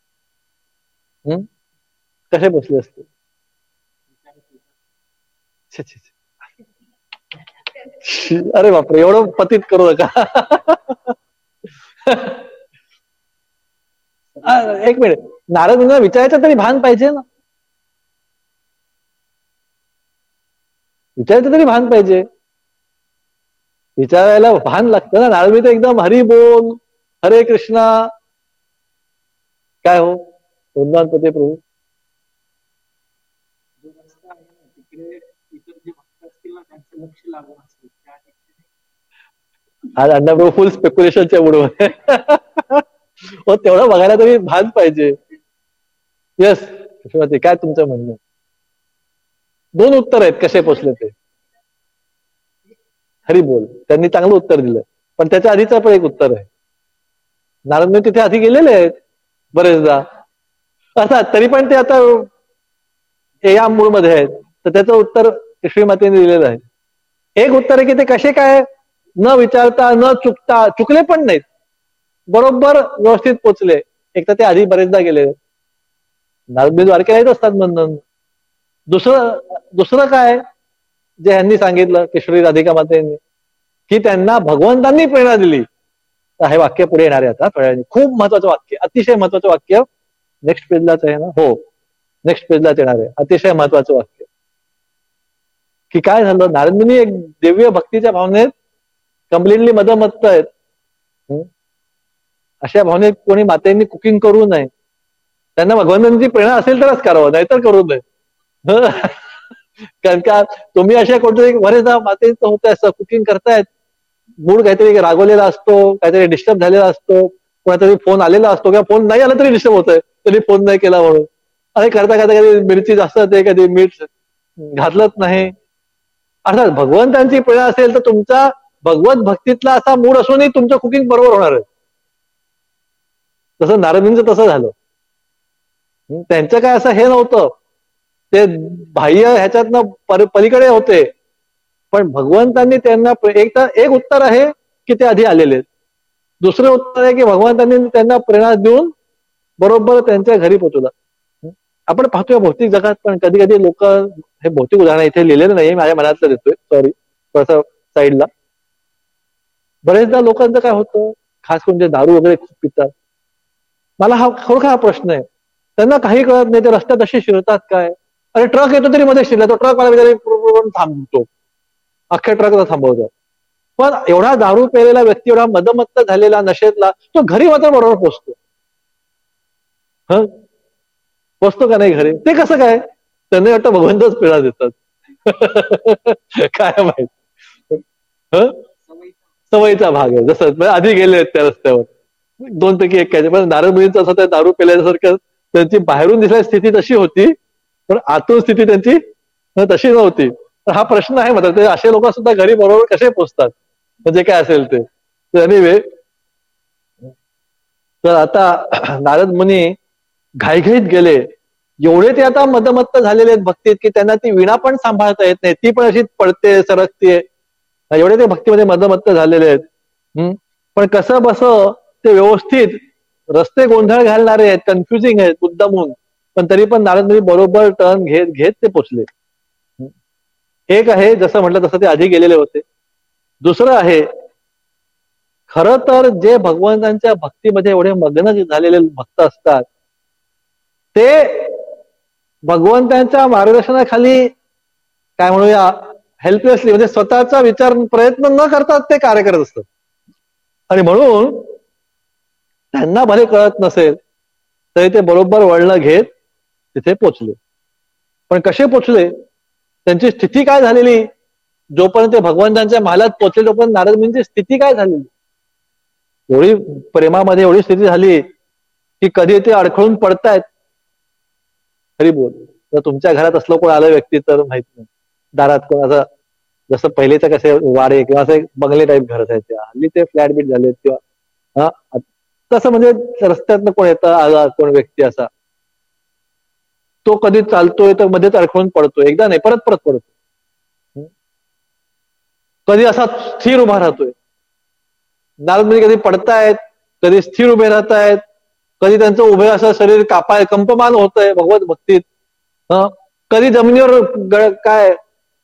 कसे पोचले असते? अरे बापरे, एवढं पतित करू नका. एक मिनिट, नारद मुनींना विचारायचं तरी भान पाहिजे ना, विचारायचं तरी भान पाहिजे, विचारायला भान लागतं ना. नारद मुनी तर एकदम हरी बोल, हरे कृष्णा, काय हो वृंदावनपती प्रभू. आज अण्णाप्रभू फुल स्पेक्युलेशनच्या मूडमध्ये. हो, तेवढं बघायला तरी भान पाहिजे. येस यशोमती, काय तुमचं म्हणणं? दोन उत्तर आहेत कसे पोचले ते. हरी बोल, त्यांनी चांगलं उत्तर दिलं, पण त्याच्या आधीचं पण एक उत्तर आहे. नारद मुनी तिथे आधी गेलेले आहेत बरेचदा, असतात तरी पण ते आता या मूडमध्ये आहेत, तर त्याचं उत्तर श्रीमतीने दिलेलं आहे. एक उत्तर आहे की ते कसे काय न विचारता न चुकता, चुकले पण नाहीत, बरोबर व्यवस्थित पोचले. एक तर ते आधी बरेचदा गेले, नारद मुनी द्वारकेला येत असतात म्हणून. दुसरं काय जे ह्यांनी सांगितलं किशोरी राधिका मातेंनी, की त्यांना भगवंतांनी प्रेरणा दिली. हे वाक्य पुढे येणार आहे आता थोड्या, खूप महत्वाचं वाक्य, अतिशय महत्वाचं वाक्य. नेक्स्ट पेजलाच आहे ना? हो, नेक्स्ट पेजलाच येणार आहे. अतिशय महत्वाचं वाक्य की काय झालं, नारद मुनी एक दिव्य भक्तीच्या भावनेत कम्प्लिटली मदमत्त आहेत. अशा भावनेत कोणी मातेंनी कुकिंग करू नये. त्यांना भगवंतांची प्रेरणा असेल तरच करावं, नाहीतर करू नये. कारण का तुम्ही अशा कोणतरी बरेचदा मातेचं होतं असं, कुकिंग करतायत, मूड काहीतरी रागवलेला असतो, काहीतरी डिस्टर्ब झालेला असतो, कोणातरी फोन आलेला असतो, किंवा फोन नाही आला तरी डिस्टर्ब होतोय, तरी फोन नाही केला म्हणून. आणि करता करता कधी मिरची जास्त होते, कधी मीठ घातलंच नाही. अर्थात भगवंतांची प्रेरणा असेल तर तुमचा भगवत भक्तीतला असा मूड असूनही तुमचं कुकिंग बरोबर होणार आहे. तसं नारदींचं तसं झालं. त्यांचं काय असं हे नव्हतं, ते बाह्य ह्याच्यातनं पलीकडे होते, पण भगवंतांनी त्यांना एक उत्तर आहे की ते आधी आलेले. दुसरं उत्तर आहे की भगवंतांनी त्यांना प्रेरणा देऊन बरोबर त्यांच्या घरी पोहोचवलं. आपण पाहतोय भौतिक जगात पण कधी कधी लोक, हे भौतिक उदाहरण इथे लिहिलेलं नाही, माझ्या मनातलं देतोय, सॉरी थोडस साईडला. बरेचदा लोकांचं काय होतं, खास करून जे दारू वगैरे खूप पितात, मला हा खरोखर हा प्रश्न आहे, त्यांना काही कळत नाही, ते रस्त्यात असे शिरतात काय. अरे ट्रक येतो तरी मध्ये शिरला, तो ट्रक मला थांबतो, अख्ख्या ट्रकला थांबवतो. पण एवढा दारू प्यायलेला व्यक्ती, एवढा मदमत्त झालेला नशेतला, तो घरी मात्र बरोबर पोचतो. पोचतो का नाही घरी? ते कसं काय? त्यांना वाटतं भगवंतच प्रेरणा देतात. काय माहित, सवयीचा भाग आहे. जसं आधी गेले त्या रस्त्यावर 2 पैकी 1 काय, पण नारद मुनींचं असं त्या दारू पेल्यासारखं त्यांची बाहेरून दिसणारी स्थिती तशी होती, पण आतून स्थिती त्यांची तशी नव्हती. तर हा प्रश्न आहे मात्र, ते असे लोक सुद्धा घरी बरोबर कसे पोचतात, म्हणजे काय असेल ते. एनिवे, तर आता नारद मुनी घाईघाईत गेले. एवढे ते आता मदमत्त झालेले आहेत भक्तीत की त्यांना ती वीणा पण सांभाळता येत नाही, ती पण अशी पडते सरकते, एवढे ते भक्तीमध्ये मदमत्त झालेले आहेत. पण कसं बस ते व्यवस्थित, रस्ते गोंधळ घालणारे आहेत, कन्फ्युजिंग आहेत मुद्दामून, पण तरी पण नारद मुनी बरोबर टर्न घेत घेत ते पोचले. एक आहे जसं म्हटलं तसं ते आधी गेलेले होते. दुसरं आहे, खरं तर जे भगवंतांच्या भक्तीमध्ये एवढे मग्न झालेले भक्त असतात, ते भगवंतांच्या मार्गदर्शनाखाली काय म्हणूया हेल्पलेसली, म्हणजे स्वतःचा विचार प्रयत्न न करतात ते कार्य करत असतात. आणि म्हणून त्यांना भले कळत नसेल तरी ते बरोबर वळण घेत तिथे पोचले. पण कसे पोचले, त्यांची स्थिती काय झालेली, जोपर्यंत ते भगवंतांच्या महालात पोचले तोपर्यंत नारद मुनींची स्थिती काय झालेली, एवढी प्रेमामध्ये एवढी स्थिती झाली की कधी ते अडखळून पडतायत. खरी बोल, जर तुमच्या घरात असलं कोण आलं व्यक्ती तर माहित नाही, दारात कोण असं, जसं पहिलेच कसे वाडे किंवा असं एक बंगले टाईप घर असायचे, हल्ली ते फ्लॅट बीट झालेत किंवा तसं म्हणजे रस्त्यातनं कोण येतं आला कोण व्यक्ती असा, तो कधी चालतोय तर मध्येच अडखळून पडतोय, एकदा नाही परत परत पडतो, कधी असा स्थिर उभा राहतोय. नारदमुनी कधी पडतायत, कधी स्थिर उभे राहत आहेत, कधी त्यांचं उभे असं शरीर कंपमान होत आहे भगवत भक्तीत, कधी जमिनीवर काय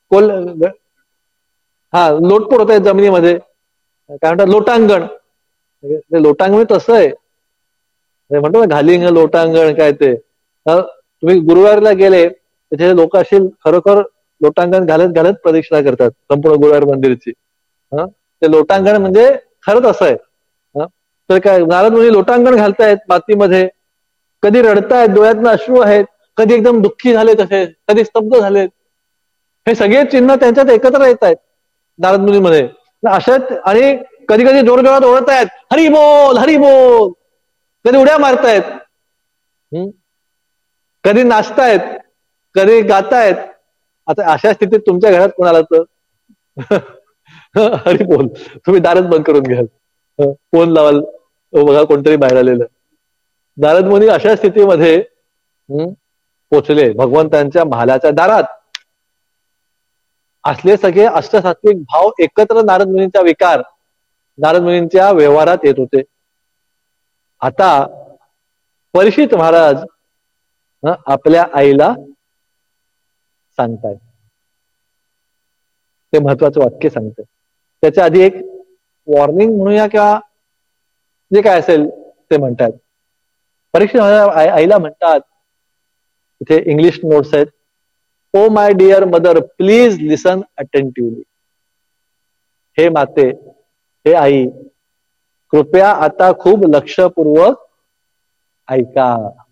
लोटपोट होत आहे जमिनीमध्ये, काय म्हणतात लोटांगण. लोटांगण तसं आहे, म्हणतो ना घालिंग लोटांगण काय ते. तुम्ही गुरुवारला गेले त्याचे लोक अशी खरोखर लोटांगण घालत घालत प्रदक्षिणा करतात संपूर्ण गुरुवार मंदिरची. ते लोटांगण म्हणजे खरंच असं आहे. तर काय नारद मुनी लोटांगण घालतायत मातीमध्ये, कधी रडतायत, डोळ्यातनं अश्रू आहेत, कधी एकदम दुःखी झाले तसे, कधी स्तब्ध झालेत. हे सगळे चिन्ह त्यांच्यात एकत्र येत आहेत नारद मुनीमध्ये. अशात आणि कधी कधी जोरजोरात ओरडत आहेत, हरी बोल हरी बोल, कधी उड्या मारतायत, कधी नाचतायत, कधी गातायत. आता अशा स्थितीत तुमच्या घरात कोणाला तर हरी बोल, तुम्ही दारच बंद करून घ्याल, फोन लावाल, बघा कोणतरी बाहेर आलेलं. नारद मुनी अशा स्थितीमध्ये पोचले भगवंतांच्या महालाच्या दारात. असले सगळे अष्टसात्विक भाव एकत्र नारद मुनींचा विकार नारद मुनींच्या व्यवहारात येत होते. आता परीक्षित महाराज आपल्या आईला सांगतायत, ते महत्वाचं वाक्य सांगतायत. त्याच्या आधी एक वॉर्निंग म्हणूया किंवा जे काय असेल ते म्हणतात. परीक्षित महाराज आईला म्हणतात, इथे इंग्लिश नोट्स आहेत, O my dear mother please listen attentively. हे माते, हे आई, कृपया आता खूप लक्षपूर्वक ऐका.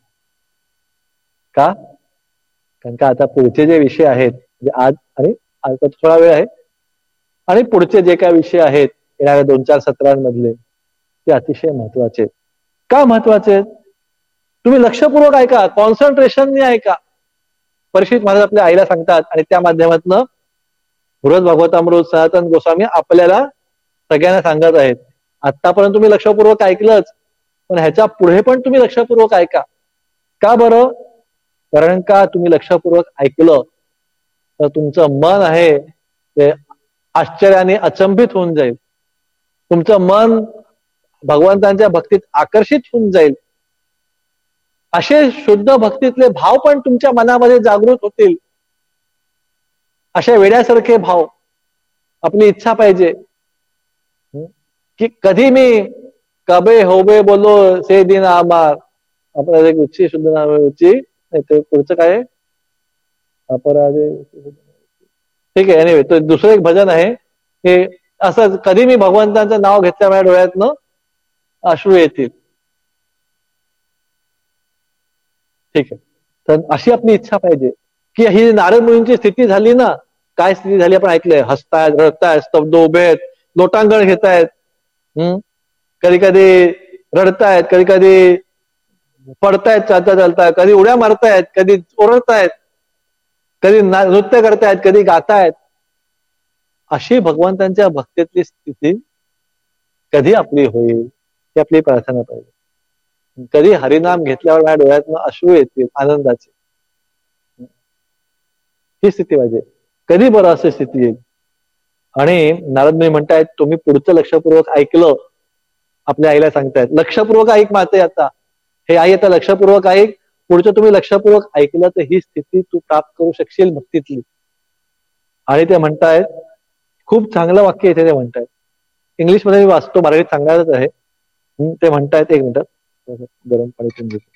का? कारण का आता पुढचे जे विषय आहेत, म्हणजे आज आणि आता थोडा वेळ आहे, आणि पुढचे जे काय विषय आहेत येणाऱ्या 2-4 सत्रांमधले, ते अतिशय महत्वाचे. का महत्वाचे? तुम्ही लक्षपूर्वक ऐका, कॉन्सन्ट्रेशनने ऐका. परीक्षित महाराज आपल्या आईला सांगतात, आणि त्या माध्यमातून बृहद भागवतामृत सनातन गोस्वामी आपल्याला सगळ्यांना सांगत आहेत. आतापर्यंत तुम्ही लक्षपूर्वक ऐकलंच, पण ह्याच्या पुढे पण तुम्ही लक्षपूर्वक ऐका. का बरं? कारण का तुम्ही लक्षपूर्वक ऐकलं तर तुमचं मन आहे ते आश्चर्याने अचंबित होऊन जाईल. तुमचं मन भगवंतांच्या भक्तीत आकर्षित होऊन जाईल. असे शुद्ध भक्तीतले भाव पण तुमच्या मनामध्ये जागृत होतील. अशा वेड्यासारखे भाव. आपली इच्छा पाहिजे की कधी मी कबे होबे बोलो से दिन आमार. आपल्याला एक उच्ची शुद्ध नाम उच्ची, ते पुढचं काय अपराधे, ठीक आहे. एनिवे, तो दुसरं एक भजन आहे हे असं, कधी मी भगवंतांचं नाव घेतल्या माझ्या डोळ्यातनं अश्रू येतील. ठीक आहे. तर अशी आपली इच्छा पाहिजे की ही नारद मुनींची स्थिती झाली ना, काय स्थिती झाली आपण ऐकलंय, हसतायत, रडतायत, स्तब्ध उभे आहेत, लोटांगण घेतायत, कधी कधी रडतायत, कधी कधी पडतायत चालता चालता, कधी उड्या मारतायत, कधी ओरडतायत, कधी नृत्य करतायत, कधी गातायत. अशी भगवंतांच्या भक्तीतली स्थिती कधी आपली होईल ही आपली प्रार्थना पाहिजे. कधी हरिनाम घेतल्यावर माझ्या डोळ्यातनं अश्रू येतील आनंदाचे, ही स्थिती पाहिजे. कधी बरं अशी स्थिती येईल? आणि नारदमुनी म्हणतायत, तुम्ही पुढचं लक्षपूर्वक ऐकलं, आपल्या आईला सांगतायत लक्षपूर्वक ऐक माते, आता हे आई आता लक्षपूर्वक ऐक, पुढचं तुम्ही लक्षपूर्वक ऐकलं तर ही स्थिती तू प्राप्त करू शकशील भक्तीतली. आणि ते म्हणतायत, खूप चांगलं वाक्य इथे ते म्हणतायत, इंग्लिश मध्ये मी वाचतो, मराठीत सांगणारच आहे. ते म्हणतायत, एक मिनिट गरम पाणी पिऊन घेतो.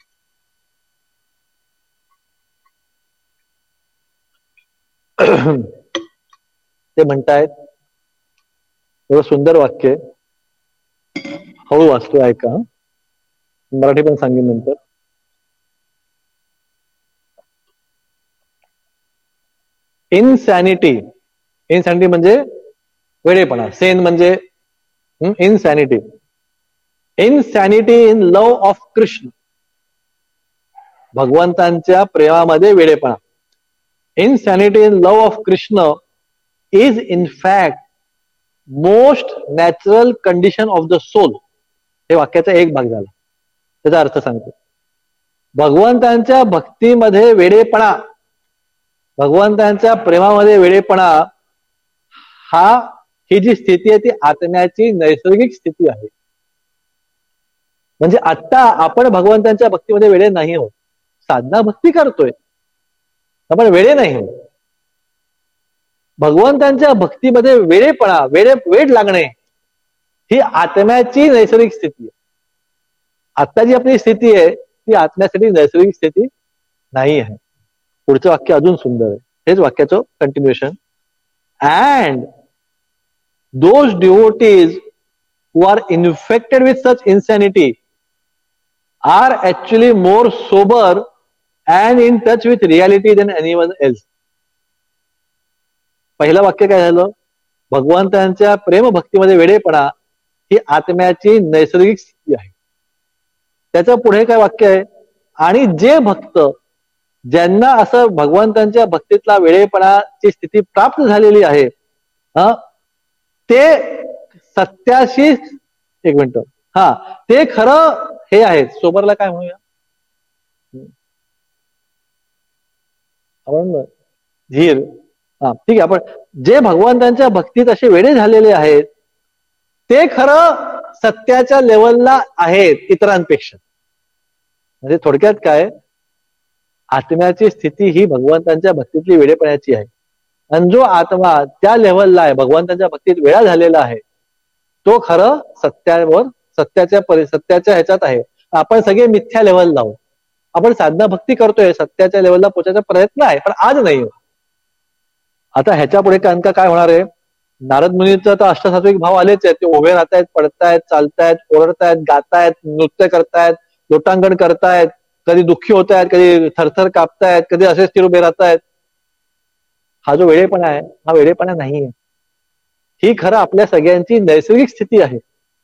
ते म्हणतायत, एवढं सुंदर वाक्य, हळू वाचतो, ऐका, मराठी पण सांगेन नंतर. इनसॅनिटी, इनसॅनिटी म्हणजे वेडेपणा, सेन म्हणजे insanity, insanity in love of Krishna, भगवंतांच्या प्रेमामध्ये वेडेपणा. Insanity in love of Krishna is in fact most natural condition of the soul. हे वाक्याचा एक भाग झाला. त्याचा अर्थ सांगतो. भगवंतांच्या भक्तीमध्ये वेडेपणा, भगवंतांच्या प्रेमामध्ये वेडेपणा ही जी स्थिती आहे ती आत्म्याची नैसर्गिक स्थिती आहे. म्हणजे आता आपण भगवंतांच्या भक्तीमध्ये वेडे नाही आहोत. साधना भक्ती करतोय, आपण वेडे नाही आहोत. भगवंतांच्या भक्तीमध्ये वेडेपणा, वेड लागणे ही आत्म्याची नैसर्गिक स्थिती आहे. आता जी आपली स्थिती आहे ती आत्म्यासाठी नैसर्गिक स्थिती नाही आहे. पुढचं वाक्य अजून सुंदर आहे. हेच वाक्याचं continuation. And those devotees who are infected with such insanity are actually more sober and in touch with reality than anyone else. पहिलं वाक्य काय झालं? भगवंतांच्या प्रेम भक्तीमध्ये वेडेपणा ही आत्म्याची नैसर्गिक स्थिती आहे. त्याच्या पुढे काय वाक्य आहे? आणि जे भक्त ज्यांना असं भगवंतांच्या भक्तीतला वेडेपणाची स्थिती प्राप्त झालेली आहे ते सत्याशी, एक मिनिट, ते खरं हे आहेत. सोबरला काय म्हणूया आपण? धीर. ठीक आहे. आपण जे भगवंतांच्या भक्तीत असे वेडे झालेले आहेत ते खरं सत्याच्या लेवलला आहेत इतरांपेक्षा. म्हणजे थोडक्यात काय, आत्म्याची स्थिती ही भगवंतांच्या भक्तीतली वेडेपणाची आहे. आणि जो आत्मा त्या लेवलला आहे, भगवंतांच्या भक्तीत वेडा झालेला आहे, तो खरं सत्याच्या ह्याच्यात आहे. आपण सगळे मिथ्या लेवलला आहोत. आपण साधना भक्ती करतोय, सत्याच्या लेवलला पोहोचायचा प्रयत्न आहे, पण आज नाही. आता ह्याच्या पुढे काय होणार आहे? नारद मुनीचा तर अष्टसात्विक भाव आलेच आहेत. ते उभे राहतायत, पडतायत, चालतायत, ओरडतायत, गातायत, नृत्य करतायत, लोटांगण करतायत, कधी दुःखी होत आहेत, कधी थरथर कापतायत, कधी असेच स्थिर उभे राहतायत. हा जो वेडेपणा आहे हा वेडेपणा नाहीये. ही खरं आपल्या सगळ्यांची नैसर्गिक स्थिती आहे.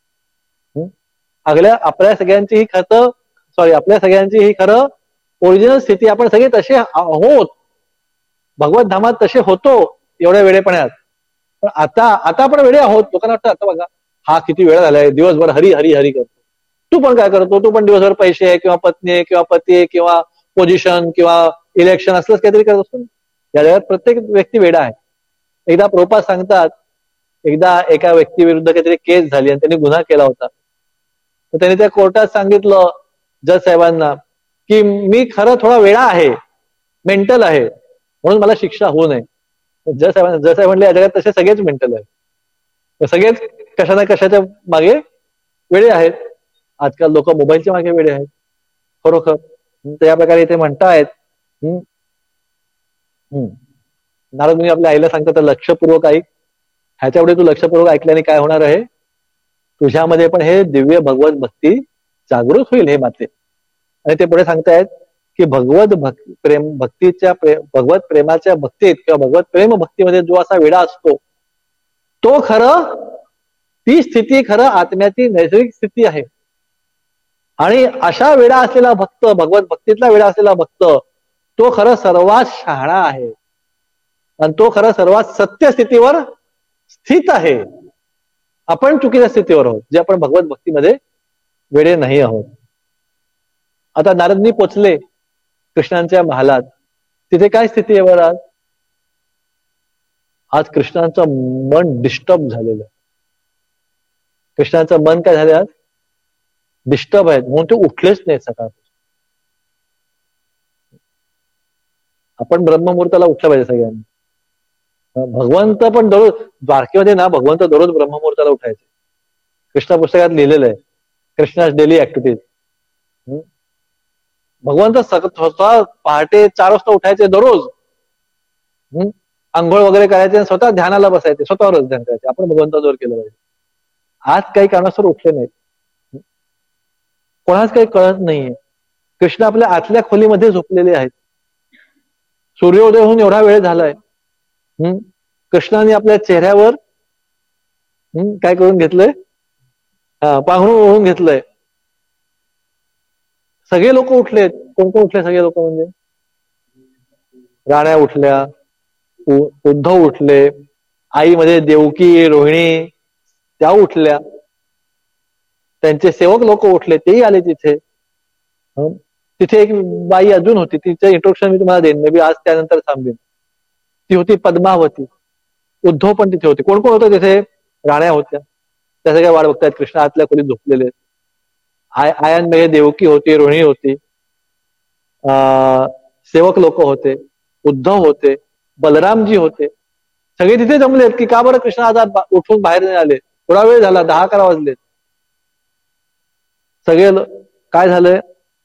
आपल्या सगळ्यांची ही खरं ओरिजिनल स्थिती. आपण सगळे तसे आहोत, भगवत धामात तसे होतो एवढ्या वेडेपणात. पण आता आपण वेडे आहोत. लोकांना वाटतं आता बघा हा किती वेळ झालाय, दिवसभर हरी हरी हरी करतो. तू पण काय करतो? तू पण दिवसभर पैसे आहे किंवा पत्नी आहे किंवा पती आहे किंवा पोझिशन किंवा इलेक्शन असलंच काहीतरी करत असतो. या जगात प्रत्येक व्यक्ती वेडा आहे. एकदा प्रभुपाद सांगतात, एकदा एका व्यक्ती विरुद्ध काहीतरी केस झाली आणि त्यांनी गुन्हा केला होता. तर त्यांनी त्या कोर्टात सांगितलं जज साहेबांना की मी खरं थोडा वेडा आहे, मेंटल आहे, म्हणून मला शिक्षा होऊ नये. जज साहेब म्हणले या जगात तसे सगळेच मेंटल आहेत, सगळेच कशा ना कशाच्या मागे वेडे आहेत. आजकाल लोक मोबाईलच्या मागे वेडे आहेत खरोखर. त्या प्रकारे इथे म्हणतायत. नारद मुनी आपल्या आईला सांगतात लक्षपूर्वक ऐक. ह्याच्या पुढे तू लक्षपूर्वक ऐकल्याने काय होणार आहे? तुझ्यामध्ये पण हे दिव्य भगवत भक्ती जागृत होईल हे माते. आणि ते पुढे सांगतायत की भगवत प्रेमाच्या भक्तीत किंवा भगवत प्रेम भक्तीमध्ये जो असा वेडा असतो तो खरं, ती स्थिती खरं आत्म्याची नैसर्गिक स्थिती आहे. आणि अशा वेडा असलेला भक्त, भगवत भक्तीतला वेडा असलेला भक्त, तो खरं सर्वात शहाणा आहे आणि तो खरं सर्वात सत्य स्थितीवर स्थित आहे. आपण चुकीच्या स्थितीवर आहोत, जे आपण भगवत भक्तीमध्ये वेडे नाही आहोत. आता नारदनी पोचले कृष्णांच्या महालात. तिथे काय स्थिती आहे बरं? आज कृष्णांचं मन डिस्टर्ब झालेलं आहे. कृष्णांचं मन काय झालं? आज डिस्टर्ब आहेत, म्हणून ते उठलेच नाही सकाळपासून. आपण ब्रह्ममुहूर्ताला उठलं पाहिजे सगळ्यांनी. भगवंत पण दररोज द्वारकेमध्ये ना, भगवंत दररोज ब्रह्ममुहूर्ताला उठायचे. कृष्णा पुस्तकात लिहिलेलं आहे कृष्णास डेली ऍक्टिव्हिटीज. भगवंत स्वतः पहाटे 4 वाजता उठायचे दररोज. आंघोळ वगैरे करायचे, स्वतः ध्यानाला बसायचे, स्वतःवरच ध्यान करायचे. आपण भगवंताजवळ केलं पाहिजे. आज काही कारणास्तव उठले नाहीत. कोणाच काही कळत नाहीये. कृष्ण आपल्या आतल्या खोलीमध्ये झोपलेले आहेत. सूर्योदय होऊन एवढा वेळ झालाय. कृष्णाने आपल्या चेहऱ्यावर काय करून घेतलंय? पांघरून ओढून घेतलंय. सगळे लोक उठलेत. कोण कोण उठले सगळे लोक? म्हणजे राण्या उठल्या, उद्धव उठले, आईमध्ये देवकी रोहिणी त्या उठल्या, त्यांचे सेवक लोक उठले, तेही आले तिथे. तिथे एक बाई अजून होती, तिचं इंट्रोडक्शन मी तुम्हाला देईन, मे बी आज त्यानंतर थांबेन. ती होती पद्मावती. उद्धव पण तिथे होते. कोण कोण होतं तिथे? राण्या होत्या, त्या सगळ्या वाट बघतायत, कृष्ण आतल्या खोलीत झोपलेले. आयांमध्ये देवकी होती, रोहिणी होती, सेवक लोक होते, उद्धव होते, बलरामजी होते. सगळे तिथे जमलेत की का बरं कृष्ण आता उठून बाहेर नाही आले? थोडा वेळ झाला, 10-11 वाजलेत. सगळे काय झालंय,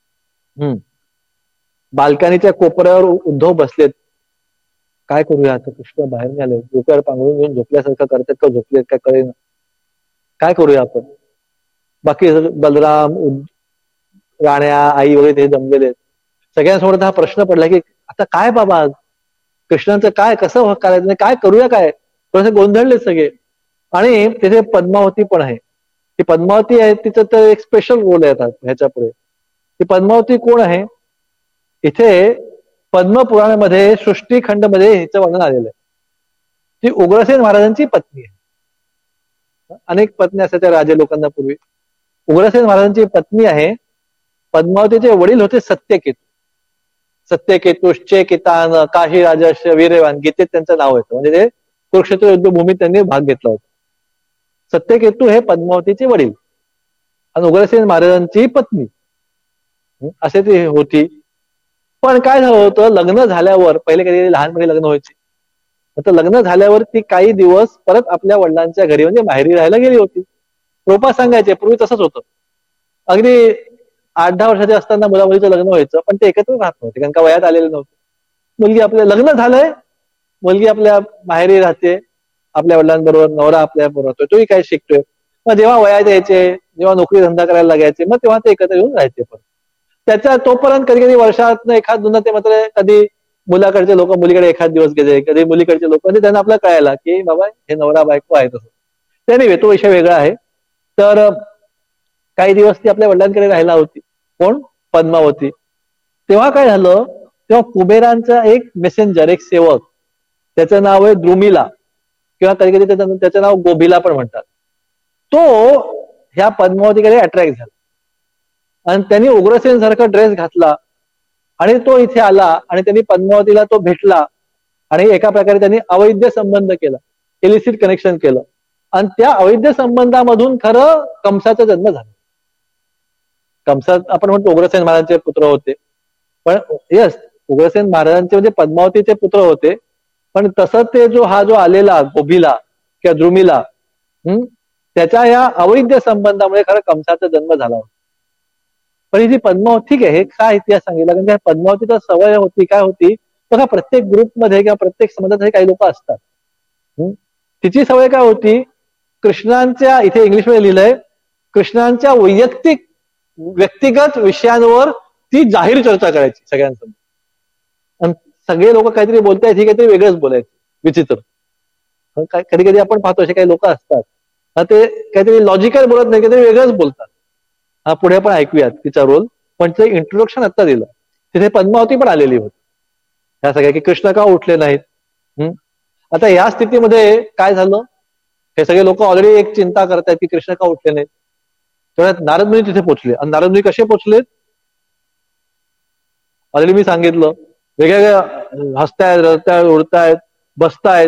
बाल्कनीच्या कोपऱ्यावर उद्धव बसलेत. काय करूया आता, कृष्ण बाहेर नाही आले, डोक्यावर पांघरून घेऊन झोपल्यासारखं करतात का झोपलेत काय कळेना, काय करूया आपण? बाकी बलराम, राण्या, आई वगैरे ते जमलेले. सगळ्यांसमोर हा प्रश्न पडला की आता काय बाबा, कृष्णांचं काय, कसं करायचं, काय करूया, काय थोडेसे गोंधळले सगळे. आणि तिथे पद्मावती पण आहे. ती पद्मावती आहे, तिचं तर एक स्पेशल रोल आहे ह्याच्या पुढे. ती पद्मावती कोण आहे? इथे पद्मपुराणामध्ये सृष्टीखंड मध्ये हिचं वर्णन आलेलं आहे. ती उग्रसेन महाराजांची पत्नी आहे. अनेक पत्नी असायच्या राजे लोकांना पूर्वी. उग्रसेन महाराजांची पत्नी आहे. पद्मावतीचे वडील होते सत्यकेतू. सत्यकेतुश्चे कितान काही राजश वीरवान, गीतेत त्यांचं नाव येतं. म्हणजे ते कुरुक्षेत्र युद्धभूमीत त्यांनी भाग घेतला होता. सत्यकेतू हे पद्मावतीचे वडील आणि उग्रसेन महाराजांची पत्नी असे ती होती. पण काय झालं होतं, लग्न झाल्यावर, पहिले कधी लहानपणी लग्न व्हायचे, तर लग्न झाल्यावर ती काही दिवस परत आपल्या वडिलांच्या घरी म्हणजे माहेरी राहायला गेली होती. रूपा सांगायचे, पूर्वी तसंच होतं. अगदी 8-10 वर्षाचे असताना मुला-मुलीचं लग्न व्हायचं, पण ते एकत्र राहत नव्हते कारण का वयात आलेले नव्हते. मुलगी आपलं लग्न झालंय, मुलगी आपल्या माहेरी राहते आपल्या वडिलांबरोबर, नवरा आपल्या बरोबर राहतोय, तोही काय शिकतोय. मग जेव्हा वयात यायचे, जेव्हा नोकरी धंदा करायला लागायचे, मग तेव्हा ते एकत्र येऊन राहायचे. पण त्याच्या तोपर्यंत कधी कधी वर्षात एखाद दोन ते मात्र कधी मुलाकडचे लोक मुलीकडे एखाद दिवस गेले, कधी मुलीकडचे लोक, म्हणजे त्यांना आपल्याला कळायला की बाबा हे नवरा बायको आहे. तसं त्याने तो विषय वेगळा आहे. तर काही दिवस ती आपल्या वडिलांकडे राहायला होती. कोण? पद्मावती. तेव्हा काय झालं, तेव्हा कुबेरांचा एक मेसेंजर, एक सेवक, त्याचं नाव आहे द्रुमिला किंवा कधी कधी त्याचं नाव गोभिला पण म्हणतात. तो ह्या पद्मावतीकडे अट्रॅक्ट झाला आणि त्यांनी उग्रसेन सारखा ड्रेस घातला आणि तो इथे आला आणि त्यांनी पद्मावतीला तो भेटला आणि एका प्रकारे त्यांनी अवैध संबंध केला, इलिसिट कनेक्शन केलं आणि त्या अवैध संबंधामधून खरं कंसाचा जन्म झाला. कंसात आपण म्हणतो उग्रसेन महाराजांचे पुत्र होते, पण यस, उग्रसेन महाराजांचे म्हणजे पद्मावतीचे पुत्र होते. पण तसं ते हा जो आलेला गोभिला किंवा द्रुमिला, त्याच्या या अवैध संबंधामुळे खरं कंसाचा जन्म झाला होता. पण ही जी पद्मावती, ठीक आहे, हे काय इतिहास सांगितला, कारण पद्मावतीचा सवय होती, काय होती बघा, प्रत्येक ग्रुपमध्ये किंवा प्रत्येक समाजात काही लोक असतात. तिची सवय काय होती, कृष्णांच्या, इथे इंग्लिशमध्ये लिहिलंय, कृष्णांच्या व्यक्तिगत विषयांवर ती जाहीर चर्चा करायची सगळ्यांसमोर. आणि सगळे लोक काहीतरी बोलतायत, ही काहीतरी वेगळंच बोलायचं, विचित्र. कधी कधी आपण पाहतो असे काही लोक असतात, ते काहीतरी लॉजिकल बोलत नाही, काहीतरी वेगळंच बोलतात. पुढे पण ऐकूयात तिचा रोल, पण ते इंट्रोडक्शन आता दिलं. तिथे पद्मावती पण आलेली होती ह्या सगळ्या, की कृष्ण का उठले नाहीत. आता या स्थितीमध्ये काय झालं, हे सगळे लोक ऑलरेडी एक चिंता करतायत की कृष्ण का उठले नाहीत. तेव्हा नारद मुनी तिथे पोहोचले. आणि नारद मुनी कसे पोहोचलेत ऑलरेडी मी सांगितलं, वेगवेगळ्या हसतायत, रडतायत, उडतायत, बसतायत.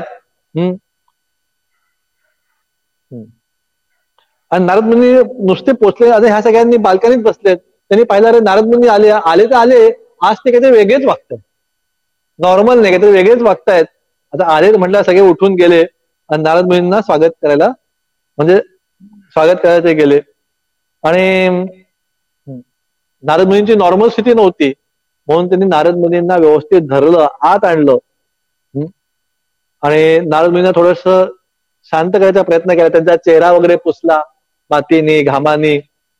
आणि नारद मुनी नुसते पोचले, आता ह्या सगळ्यांनी बाल्कनीत बसलेत. त्यांनी पाहिलं, अरे नारद मुनी आले तर आले, आज ते काहीतरी वेगळेच वागतात, नॉर्मल नाही, काहीतरी वेगळेच वागतायत. आता आले म्हटलं, सगळे उठून गेले आणि नारद मुनींना स्वागत करायला ते गेले. आणि नारद मुनींची नॉर्मल स्थिती नव्हती, म्हणून त्यांनी नारद मुनींना व्यवस्थित धरलं, आत आणलं आणि नारद मुनींना थोडस शांत करायचा प्रयत्न केला. त्यांचा चेहरा वगैरे पुसला मातीनी, घामानी,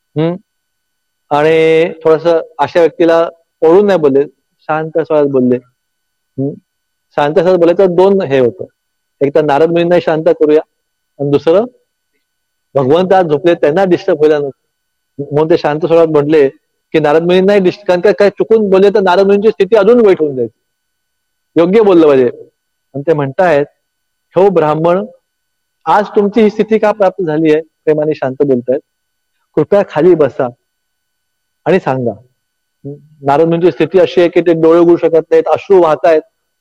आणि थोडस अशा व्यक्तीला ओढून नाही बोलले, शांत स्वरात बोलले. शांत स्वरात बोलायचं दोन हे होतं, एक तर नारद मुनींना शांत करूया आणि दुसरं भगवंत आज झोपले, त्यांना डिस्टर्ब व्हायला नको, म्हणून ते शांत स्वरात म्हटले की नारद मुनींनाही डिस्टर्ब, कारण काय चुकून बोलले तर नारद मुनींची स्थिती अजून वाईट होऊन जायची. योग्य बोललं पाहिजे. आणि ते म्हणतायत, हो ब्राह्मण, आज तुमची ही स्थिती का प्राप्त झाली आहे? प्रेमाने शांत बोलतायत. कृपया खाली बसा आणि सांगा. नारद मुनींची स्थिती अशी आहे की ते डोळे उघडू शकत नाहीत, अश्रू वाहतायत,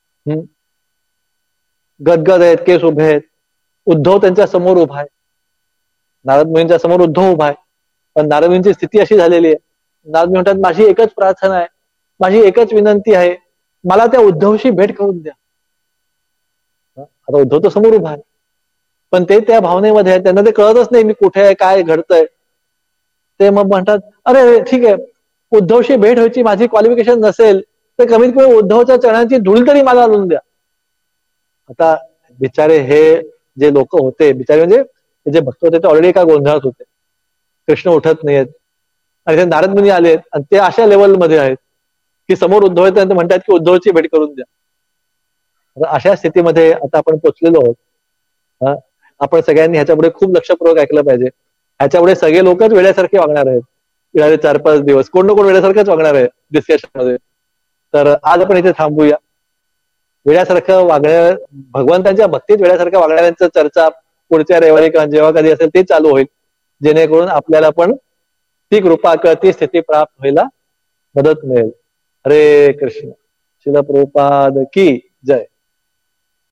गदगद आहेत, केस उभे आहेत. उद्धव त्यांच्या समोर उभा आहे. नारद मुनींच्या समोर उद्धव उभा आहे. पण नारद मुनींची स्थिती अशी झालेली आहे. नारद मुनी म्हणतात, माझी एकच प्रार्थना आहे, माझी एकच विनंती आहे, मला त्या उद्धवशी भेट करून द्या. आता उद्धव तर समोर उभा आहे, पण ते त्या भावनेमध्ये आहेत, त्यांना ते कळतच नाही मी कुठे आहे, काय घडतंय. ते मग म्हणतात, अरे ठीक आहे, उद्धवशी भेट व्हायची माझी क्वालिफिकेशन नसेल तर कमीत कमी उद्धवच्या चरणांची धूळ तरी मला आणून द्या. आता बिचारे हे जे लोक होते, बिचारे म्हणजे जे भक्त होते ते ऑलरेडी एका गोंधळात होते. कृष्ण उठत नाहीयेत आणि ते नारद मुनी आलेत आणि ते अशा लेवलमध्ये आहेत की समोर उद्धव आहेत म्हणतात की उद्धवची भेट करून द्या. अशा स्थितीमध्ये आता आपण पोचलेलो आहोत. आपण सगळ्यांनी ह्याच्यापुढे खूप लक्षपूर्वक ऐकलं पाहिजे. ह्याच्यापुढे सगळे लोकच वेड्यासारखे वागणार आहेत. येणारे 4-5 दिवस कोण ना कोण वेड्यासारखंच वागणार आहे डिस्कशन मध्ये. तर आज आपण इथे थांबूया. वेड्यासारखं वागण्या, भगवंतांच्या भक्तीत वेड्यासारखं वागणाऱ्यांचं चर्चा पुढच्या रविवारी किंवा जेव्हा कधी असेल ते चालू होईल, जेणेकरून आपल्याला पण ती कृपा किंवा ती स्थिती प्राप्त व्हायला मदत मिळेल. हरे कृष्ण. श्रील प्रभुपाद की जय.